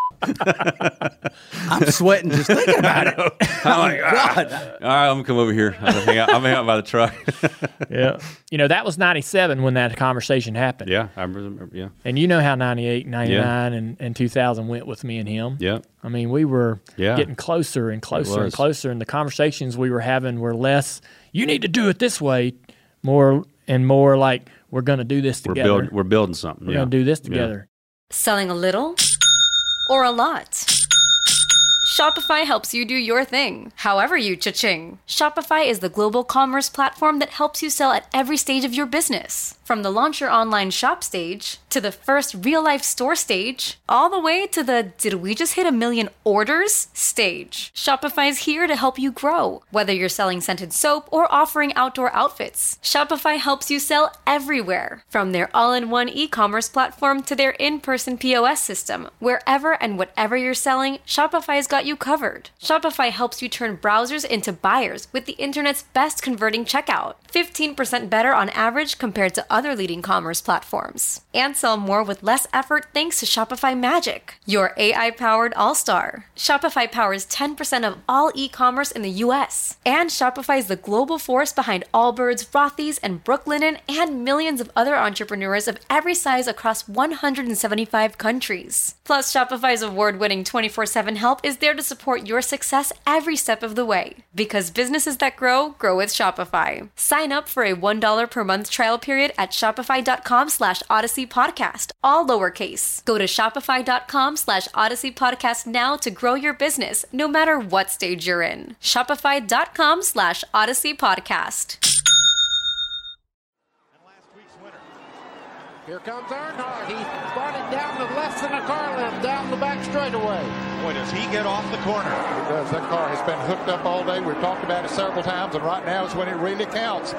I'm sweating just thinking about it. I'm like, ah. All right, I'm gonna come over here. I'm gonna hang out, I'm gonna hang out by the truck. Yeah. You know, that was ninety-seven when that conversation happened. Yeah, I remember. Yeah. And you know how ninety-eight, ninety-nine, and, and two thousand went with me and him. Yeah. I mean, we were Yeah. getting closer and closer and was. closer, and the conversations we were having were less, "You need to do it this way," more and more like, "We're going to do this We're together. building. We're building something. We're yeah. going to do this Yeah. together." Selling a little or a lot? Shopify helps you do your thing, however you cha-ching. Shopify is the global commerce platform that helps you sell at every stage of your business. From the launch your online shop stage, to the first real-life store stage, all the way to the "did we just hit a million orders" stage. Shopify's here to help you grow. Whether you're selling scented soap or offering outdoor outfits, Shopify helps you sell everywhere. From their all-in-one e-commerce platform to their in-person P O S system, wherever and whatever you're selling, Shopify's got you covered. Shopify helps you turn browsers into buyers with the internet's best converting checkout. fifteen percent better on average compared to other leading commerce platforms. And sell more with less effort thanks to Shopify Magic, your A I-powered all-star. Shopify powers ten percent of all e-commerce in the U S. And Shopify is the global force behind Allbirds, Rothy's, and Brooklinen, and millions of other entrepreneurs of every size across one hundred seventy-five countries. Plus, Shopify's award-winning twenty-four seven help is there to support your success every step of the way. Because businesses that grow, grow with Shopify. Sign up for a one dollar per month trial period at at shopify.com slash Odyssey Podcast, all lowercase. Go to shopify.com slash Odyssey Podcast now to grow your business, no matter what stage you're in. Shopify.com slash Odyssey Podcast. Here comes Earnhardt. He brought it down to less than a car length down the back straightaway. Boy, does he get off the corner. He does. That car has been hooked up all day. We've talked about it several times, and right now is when it really counts.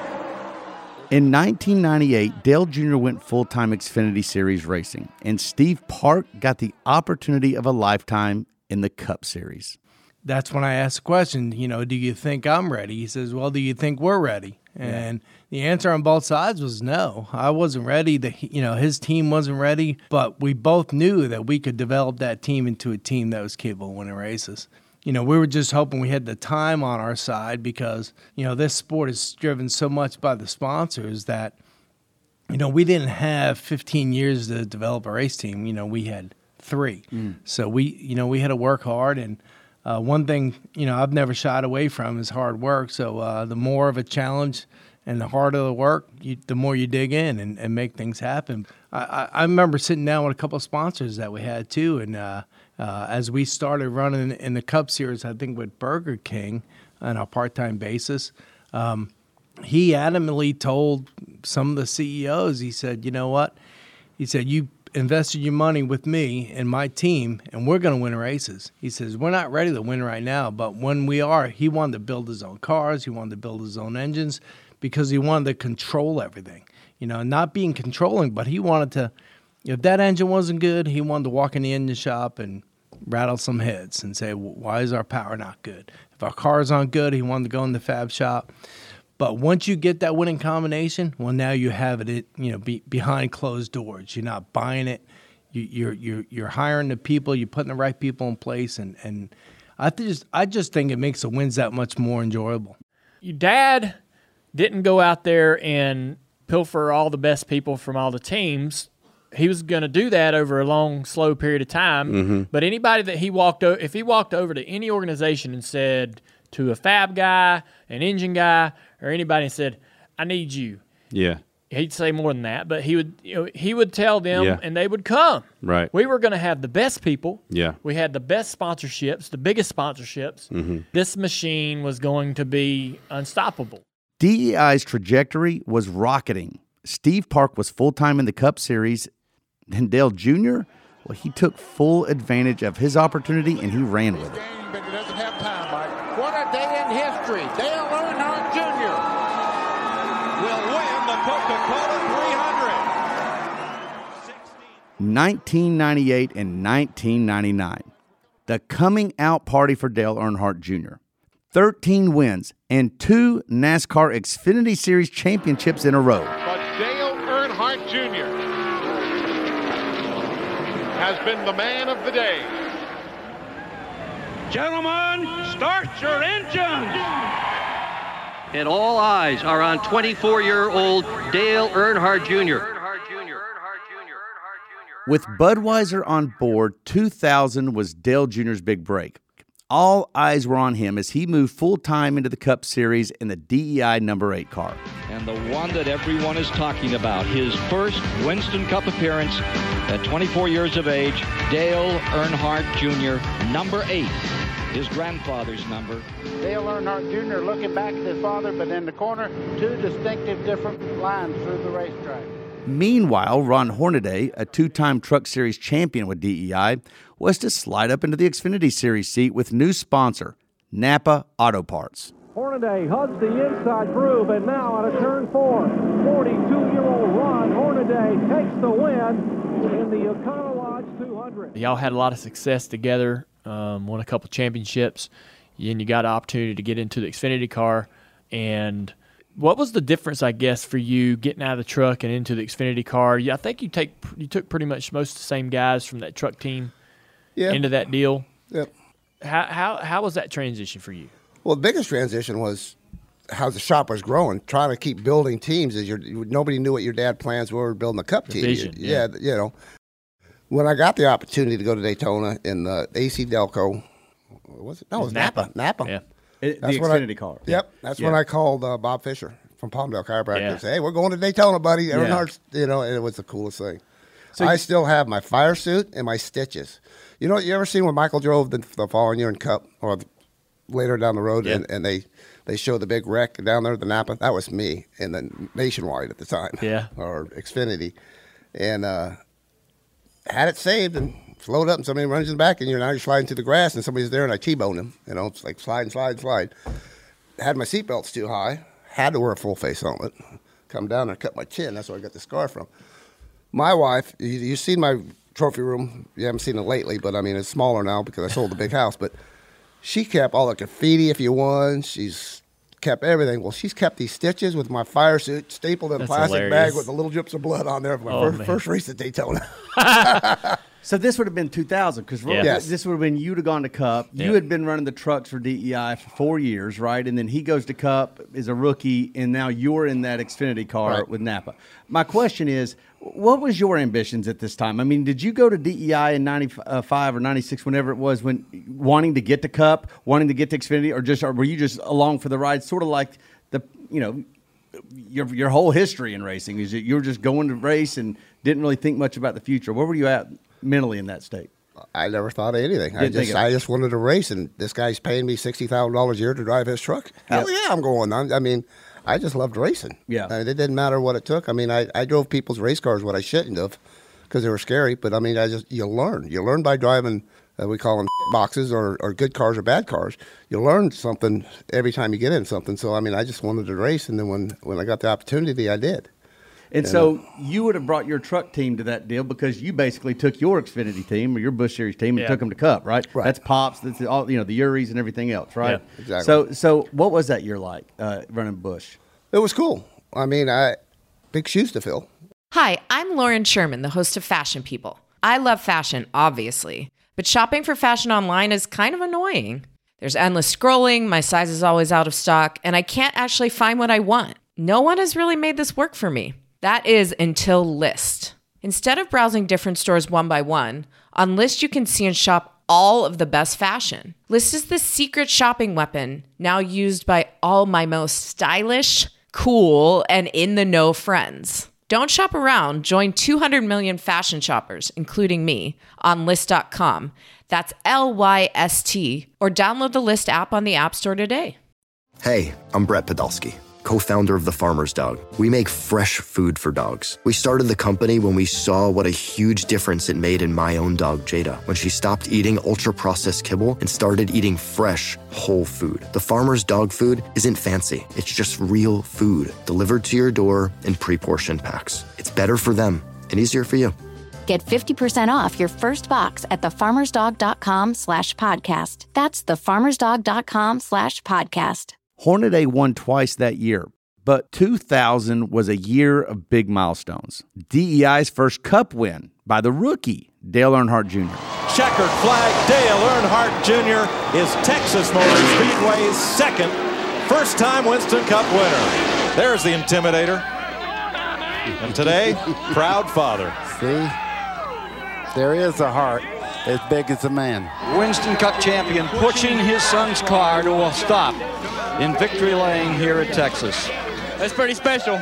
In nineteen ninety-eight, Dale Junior went full-time Xfinity Series racing, and Steve Park got the opportunity of a lifetime in the Cup Series. That's when I asked the question, you know, do you think I'm ready? He says, well, do you think we're ready? And yeah. the answer on both sides was no. I wasn't ready. The, you know, his team wasn't ready, but we both knew that we could develop that team into a team that was capable of winning races. You know, we were just hoping we had the time on our side because, you know, this sport is driven so much by the sponsors that, you know, we didn't have fifteen years to develop a race team. You know, we had three. Mm. So we, you know, we had to work hard. And uh, one thing, you know, I've never shied away from is hard work. So uh, the more of a challenge and the harder the work, you, the more you dig in and, and make things happen. I, I, I remember sitting down with a couple of sponsors that we had too, and uh, uh, as we started running in the Cup Series, I think with Burger King on a part-time basis, um, he adamantly told some of the C E Os, he said, you know what? He said, you invested your money with me and my team, and we're going to win races. He says, we're not ready to win right now, but when we are, he wanted to build his own cars, he wanted to build his own engines, because he wanted to control everything. You know, not being controlling, but he wanted to, if that engine wasn't good, he wanted to walk in the engine shop and rattle some heads and say, well, why is our power not good? If our cars aren't good, he wanted to go in the fab shop. But once you get that winning combination, well, now you have it, you know, be, behind closed doors. You're not buying it. You, you're you're you're hiring the people. You're putting the right people in place, and and I just I just think it makes the wins that much more enjoyable. Your dad didn't go out there and pilfer all the best people from all the teams. He was going to do that over a long, slow period of time. Mm-hmm. But anybody that he walked over, if he walked over to any organization and said to a fab guy, an engine guy, or anybody and said, I need you. Yeah. He'd say more than that, but he would you know, he would tell them, yeah. and they would come. Right. We were going to have the best people. Yeah. We had the best sponsorships, the biggest sponsorships. Mm-hmm. This machine was going to be unstoppable. D E I's trajectory was rocketing. Steve Park was full-time in the Cup Series, and Dale Junior, well, he took full advantage of his opportunity, and he ran with it. But he doesn't have time, Mike. What a day in history. Dale Earnhardt Junior will win the Coca-Cola three hundred. nineteen ninety-eight and nineteen ninety-nine. The coming out party for Dale Earnhardt Junior thirteen wins and two NASCAR Xfinity Series championships in a row. But Dale Earnhardt Junior has been the man of the day. Gentlemen, start your engines! And all eyes are on twenty-four-year-old Dale Earnhardt Junior With Budweiser on board, two thousand was Dale Junior's big break. All eyes were on him as he moved full-time into the Cup Series in the D E I number eight car. And the one that everyone is talking about, his first Winston Cup appearance at twenty-four years of age, Dale Earnhardt Junior, number eight, his grandfather's number. Dale Earnhardt Junior looking back at his father, but in the corner, two distinctive different lines through the racetrack. Meanwhile, Ron Hornaday, a two-time Truck Series champion with D E I, was to slide up into the Xfinity Series seat with new sponsor, Napa Auto Parts. Hornaday hugs the inside groove, and now out of turn four, forty-two-year-old Ron Hornaday takes the win in the Econo Lodge two hundred. Y'all had a lot of success together, um, won a couple championships, and you got an opportunity to get into the Xfinity car. And what was the difference, I guess, for you getting out of the truck and into the Xfinity car? I think you take you took pretty much most of the same guys from that truck team yeah. into that deal. Yep. How how how was that transition for you? Well, the biggest transition was how the shop was growing, trying to keep building teams. As your nobody knew what your dad plans were building a Cup the team. Vision, yeah. yeah, you know, when I got the opportunity to go to Daytona in the A C Delco, what was it? No, it was Napa. Napa. Yeah. It, That's the when I- Xfinity car. Yep, that's Yeah. when I called uh, Bob Fisher from Palmdale Chiropractic Yeah. and say, "Hey, we're going to Daytona, buddy." Yeah. Earnhardt's, you know, and it was the coolest thing. So I you- still have my fire suit and my stitches. You know, you ever seen when Michael drove the, the following year in Cup or the, later down the road, Yeah. and, and they they showed the big wreck down there, the Napa. That was me in the Nationwide at the time, Yeah. or Xfinity, and uh, had it saved and slowed up, and somebody runs in the back, and you're now you're sliding through the grass, and somebody's there, and I T-boned him. You know, it's like slide, slide, slide. Had my seatbelts too high. Had to wear a full face helmet. Come down and cut my chin. That's where I got the scar from. My wife, you, you've seen my trophy room. You haven't seen it lately, but I mean, it's smaller now because I sold the big house. But she kept all the graffiti if you won. She's kept everything. Well, she's kept these stitches with my fire suit stapled in a That's plastic hilarious. bag with the little drips of blood on there for my Oh, first, man. first race at Daytona. So this would have been two thousand because Yeah. Yes. this would have been you'd have gone to Cup. You Yep. had been running the trucks for D E I for four years, right? And then he goes to Cup, is a rookie, and now you're in that Xfinity car Right. with Napa. My question is, what was your ambitions at this time? I mean, did you go to D E I in ninety-five or ninety-six, whenever it was, when wanting to get to Cup, wanting to get to Xfinity, or just or were you just along for the ride, sort of like the you know your your whole history in racing is that you were just going to race and didn't really think much about the future? Where were you at mentally in that state? I never thought of anything. I Didn't think just of it. I just wanted to race, and this guy's paying me sixty thousand dollars a year to drive his truck. Hell yeah, I'm going. I, I mean, I just loved racing. Yeah, I mean, it didn't matter what it took. I mean, I, I drove people's race cars, what I shouldn't have, because they were scary. But I mean, I just you learn. You learn by driving. Uh, we call them boxes, or, or good cars or bad cars. You learn something every time you get in something. So I mean, I just wanted to race, and then when when I got the opportunity, I did. And You so know? you would have brought your truck team to that deal because you basically took your Xfinity team or your Busch Series team and Yeah. took them to Cup, right? Right. That's Pops. That's all you know, the Uris and everything else, right? Yeah, exactly. So, so what was that year like uh, running Busch? It was cool. I mean, I big shoes to fill. Hi, I'm Lauren Sherman, the host of Fashion People. I love fashion, obviously, but shopping for fashion online is kind of annoying. There's endless scrolling, my size is always out of stock, and I can't actually find what I want. No one has really made this work for me. That is until List. Instead of browsing different stores one by one, on List you can see and shop all of the best fashion. List is the secret shopping weapon now used by all my most stylish, cool, and in-the-know friends. Don't shop around. Join two hundred million fashion shoppers, including me, on list dot com. That's L Y S T. Or download the List app on the App Store today. Hey, I'm Brett Podolsky, co-founder of The Farmer's Dog. We make fresh food for dogs. We started the company when we saw what a huge difference it made in my own dog, Jada, when she stopped eating ultra-processed kibble and started eating fresh, whole food. The Farmer's Dog food isn't fancy. It's just real food delivered to your door in pre-portioned packs. It's better for them and easier for you. Get fifty percent off your first box at thefarmersdog.com slash podcast. That's thefarmersdog.com slash podcast. Hornaday won twice that year, but two thousand was a year of big milestones. D E I's first Cup win by the rookie, Dale Earnhardt Junior Checkered flag, Dale Earnhardt Junior is Texas Motor Speedway's second first-time Winston Cup winner. There's the Intimidator. And today, proud father. See? There is a heart as big as a man. Winston Cup champion pushing his son's car to a stop in victory lane here at Texas. That's pretty special.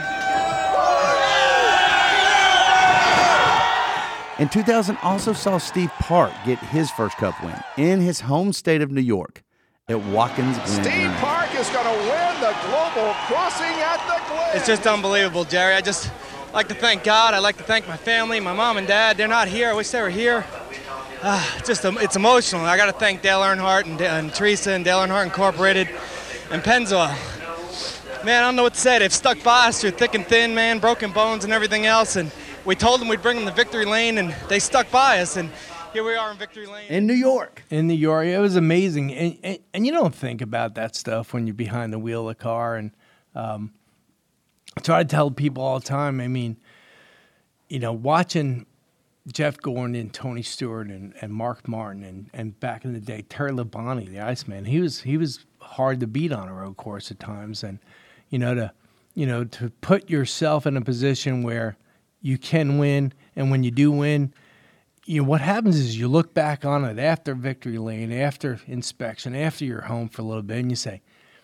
And two thousand also saw Steve Park get his first Cup win in his home state of New York at Watkins Glen. Steve Park is going to win the Global Crossing at the Glen. It's just unbelievable, Jerry. I just like to thank God. I like to thank my family, my mom and dad. They're not here. I wish they were here. Uh, just um, it's emotional. I got to thank Dale Earnhardt and, and Teresa and Dale Earnhardt Incorporated and Pennzoil. Man, I don't know what to say. They've stuck by us through thick and thin, man, broken bones and everything else. And we told them we'd bring them to victory lane, and they stuck by us. And here we are in victory lane. In New York. In New York. It was amazing. And, and, and you don't think about that stuff when you're behind the wheel of the car. And um, I try to tell people all the time, I mean, you know, watching Jeff Gordon and Tony Stewart and, and Mark Martin and, and back in the day, Terry Labonte, the Iceman, he was he was hard to beat on a road course at times. And, you know, to you know, to put yourself in a position where you can win, and when you do win, you know, what happens is you look back on it after victory lane, after inspection, after you're home for a little bit, and you say,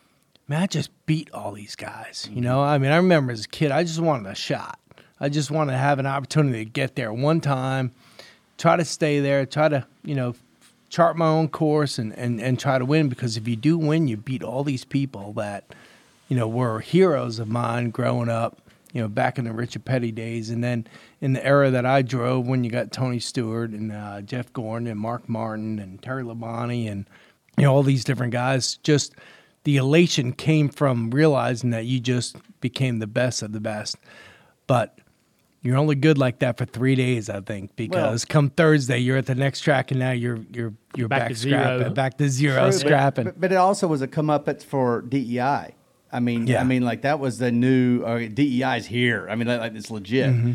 man, I just beat all these guys. You know, I mean, I remember as a kid, I just wanted a shot. I just wanted to have an opportunity to get there one time, try to stay there, try to, you know, chart my own course and, and, and try to win. Because if you do win, you beat all these people that, you know, were heroes of mine growing up, you know, back in the Richard Petty days. And then in the era that I drove, when you got Tony Stewart and uh, Jeff Gordon and Mark Martin and Terry Labonte and, you know, all these different guys, just the elation came from realizing that you just became the best of the best. But you're only good like that for three days, I think, because well, come Thursday you're at the next track, and now you're you're you're back, back to scrapping, zero. back to zero, True, scrapping. But, but it also was a comeuppance for D E I. I mean, yeah. I mean, like that was the new uh, D E I's here. I mean, like, like it's legit. Mm-hmm.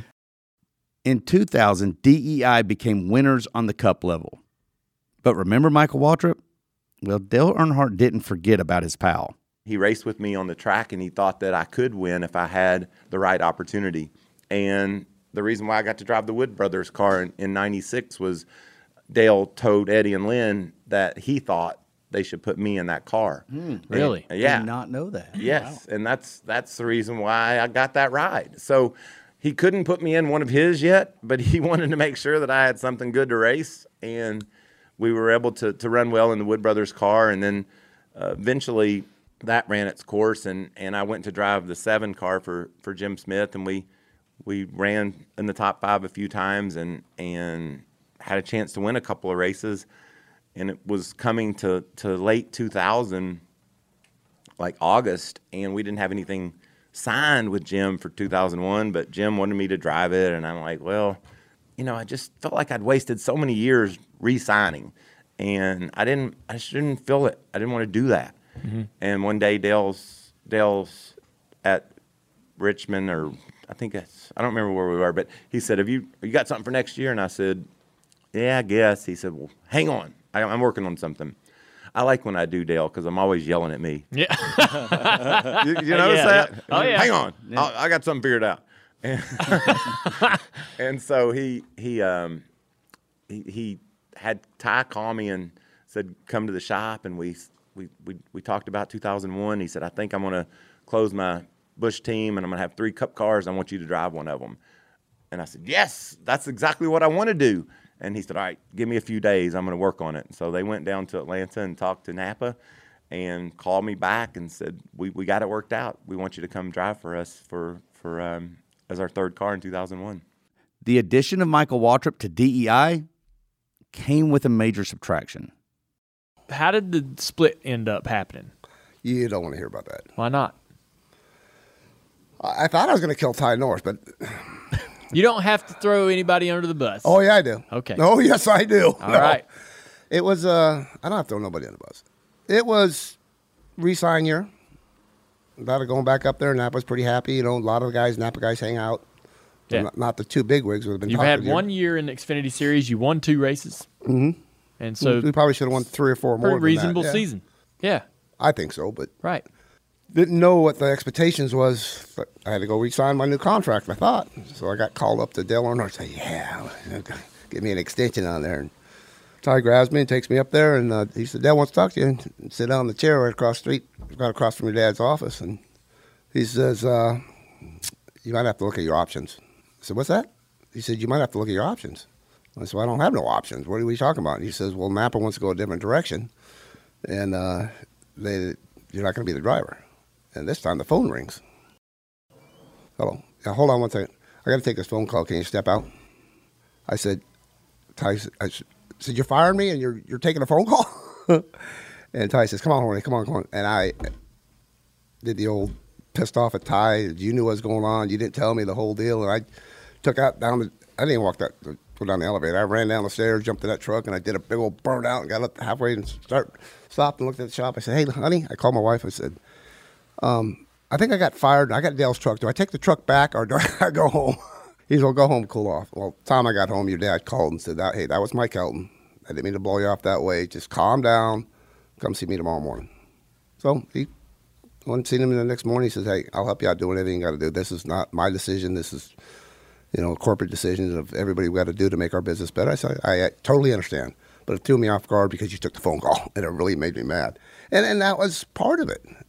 In two thousand, D E I became winners on the Cup level. But remember Michael Waltrip? Well, Dale Earnhardt didn't forget about his pal. He raced with me on the track, and he thought that I could win if I had the right opportunity. And the reason why I got to drive the Wood Brothers car in, in ninety-six was Dale told Eddie and Lynn that he thought they should put me in that car. Mm, really? And, yeah. I did not know that. Yes, wow. And that's that's the reason why I got that ride. So he couldn't put me in one of his yet, but he wanted to make sure that I had something good to race, and we were able to to run well in the Wood Brothers car, and then uh, eventually that ran its course, and, and I went to drive the seven car for, for Jim Smith, and we we ran in the top five a few times and and had a chance to win a couple of races. And it was coming to, to late two thousand, like August, and we didn't have anything signed with Jim for two thousand one, but Jim wanted me to drive it, and I'm like, well, you know, I just felt like I'd wasted so many years re-signing, and I didn't, I just didn't feel it. I didn't want to do that. Mm-hmm. And one day Dale's, Dale's at Richmond, or I think it's, I don't remember where we were, but he said, have you, you got something for next year? And I said, yeah, I guess. He said, well, hang on. I, I'm working on something. I like when I do, Dale, because I'm always yelling at me. Yeah. you, you notice yeah, that? Yeah. Oh, yeah. Hang on. Yeah. I got something figured out. And, and so he he um he, he had Ty call me and said, come to the shop, and we we we, we talked about two thousand one. He said, I think I'm going to close my Busch team, and I'm going to have three Cup cars. I want you to drive one of them. And I said, yes, that's exactly what I want to do. And he said, all right, give me a few days. I'm going to work on it. So they went down to Atlanta and talked to Napa and called me back and said, we, we got it worked out. We want you to come drive for us for, for um, as our third car in two thousand one. The addition of Michael Waltrip to D E I came with a major subtraction. How did the split end up happening? You don't want to hear about that. Why not? I, I thought I was going to kill Ty Norris, but... You don't have to throw anybody under the bus. Oh, yeah, I do. Okay. Oh, yes, I do. All no. right. It was, uh, I don't have to throw nobody under the bus. It was re-sign year. About going back up there, Napa's pretty happy. You know, a lot of the guys, Napa guys hang out. Yeah. Not, not the two big wigs would have been. You've had one year in the Xfinity Series. You won two races. Mm-hmm. And so we probably should have won three or four more. Pretty reasonable than that. Yeah. season. Yeah. I think so, but. Right. Didn't know what the expectations was, but I had to go re-sign my new contract, I thought. So I got called up to Dale Earnhardt and said, yeah, give me an extension on there. And Ty grabs me and takes me up there, and uh, he said, Dale wants to talk to you. And sit down in the chair right across the street, right across from your dad's office. And he says, uh, you might have to look at your options. I said, what's that? He said, you might have to look at your options. I said, well, I don't have no options. What are we talking about? And he says, well, Napa wants to go a different direction, and uh, they, you're not going to be the driver. And this time the phone rings. Hello. Yeah, hold on one second. I got to take this phone call. Can you step out? I said, Ty, I said, you're firing me and you're you're taking a phone call? And Ty says, come on, Horny, come on, come on. And I did the old pissed off at Ty. You knew what was going on. You didn't tell me the whole deal. And I took out down the, I didn't even walk that, go down the elevator. I ran down the stairs, jumped in that truck, and I did a big old burnout and got up halfway and start, stopped and looked at the shop. I said, hey, honey, I called my wife. I said, Um, I think I got fired. I got Dale's truck. Do I take the truck back or do I go home? He said, well, go home, cool off. Well, time I got home, your dad called and said, hey, that was Mike Helton. I didn't mean to blow you off that way. Just calm down. Come see me tomorrow morning. So he went and seen him the next morning. He says, hey, I'll help you out doing anything you got to do. This is not my decision. This is, you know, a corporate decision of everybody we got to do to make our business better. I said, I, I totally understand. But it threw me off guard because you took the phone call, and it really made me mad. And and that was part of it.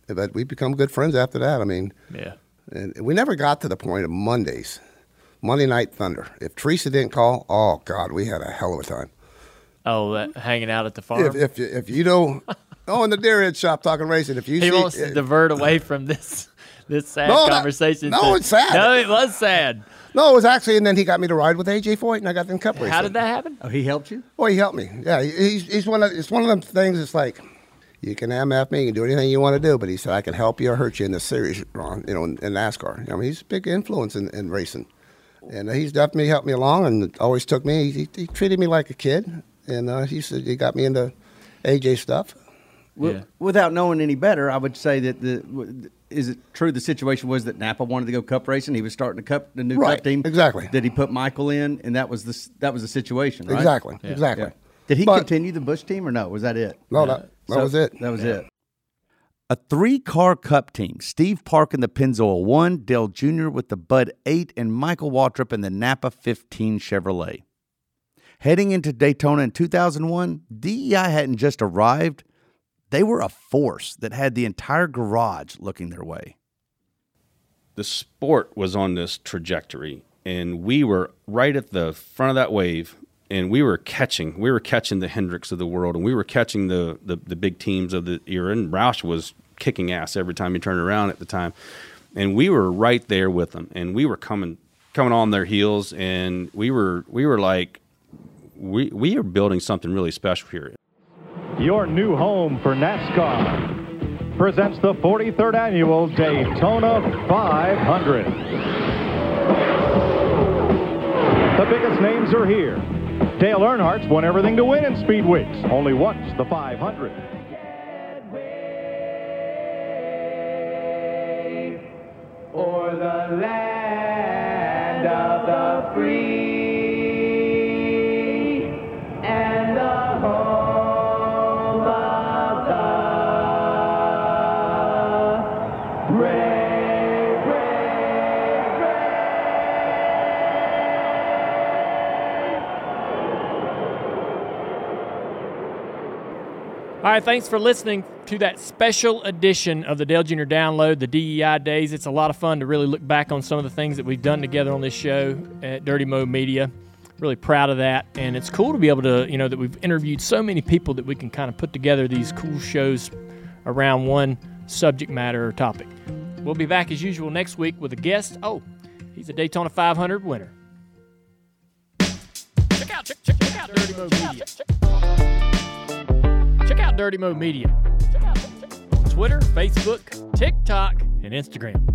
but we become good friends after that. I mean, yeah. And we never got to the point of Mondays, Monday Night Thunder. If Teresa didn't call, oh God, we had a hell of a time. Oh, that, hanging out at the farm. If if, if you know, oh, in the deer head shop talking racing. If you he see, wants to uh, divert away from this this sad No, that- conversation. no, to- it's sad. No, it was sad. No, it was actually, and then he got me to ride with A J Foyt, and I got in cup racing. How did that happen? Oh, he helped you? Well, he helped me. Yeah, he- he's he's one of it's one of them things. It's like you can M F me, you can do anything you want to do, but he said I can help you or hurt you in this series, Ron. You know, in, in NASCAR. I mean, he's a big influence in, in racing, and he's definitely helped me along, and always took me. He, he treated me like a kid, and uh, he said he got me into A J stuff. Well, Yeah. Without knowing any better, I would say that the w- is it true the situation was that Napa wanted to go cup racing? He was starting the cup the new Right, cup team. exactly. Did he put Michael in, and that was the s- that was the situation, right? Exactly, exactly. Did he But- continue the Busch team or no? Was that it? No, that that So- was it. That was Yeah. it. A three-car cup team. Steve Park in the Pennzoil one, Dale Junior with the Bud eight, and Michael Waltrip in the Napa fifteen Chevrolet. Heading into Daytona in two thousand one, D E I hadn't just arrived. They were a force that had the entire garage looking their way. The sport was on this trajectory, and we were right at the front of that wave, and we were catching. We were catching the Hendricks of the world, and we were catching the, the, the big teams of the era, and Roush was kicking ass every time you turned around at the time. And we were right there with them, and we were coming coming on their heels, and we were we were like, we we are building something really special here. Your new home for NASCAR presents the forty-third annual Daytona five hundred. The biggest names are here. Dale Earnhardt's won everything to win in Speed Weeks, only once the five hundred. For the land of the free and the home of the brave, brave, All right, thanks for listening to that special edition of the Dale Junior Download, the D E I Days. It's a lot of fun to really look back on some of the things that we've done together on this show at Dirty Mo Media. Really proud of that, and it's cool to be able to, you know, that we've interviewed so many people that we can kind of put together these cool shows around one subject matter or topic. We'll be back as usual next week with a guest. Oh, he's a Daytona five hundred winner. Check out, check, check, check out Dirty Mo Media. Check out Dirty Mo Media. Check out, check, check. On Twitter, Facebook, TikTok, and Instagram.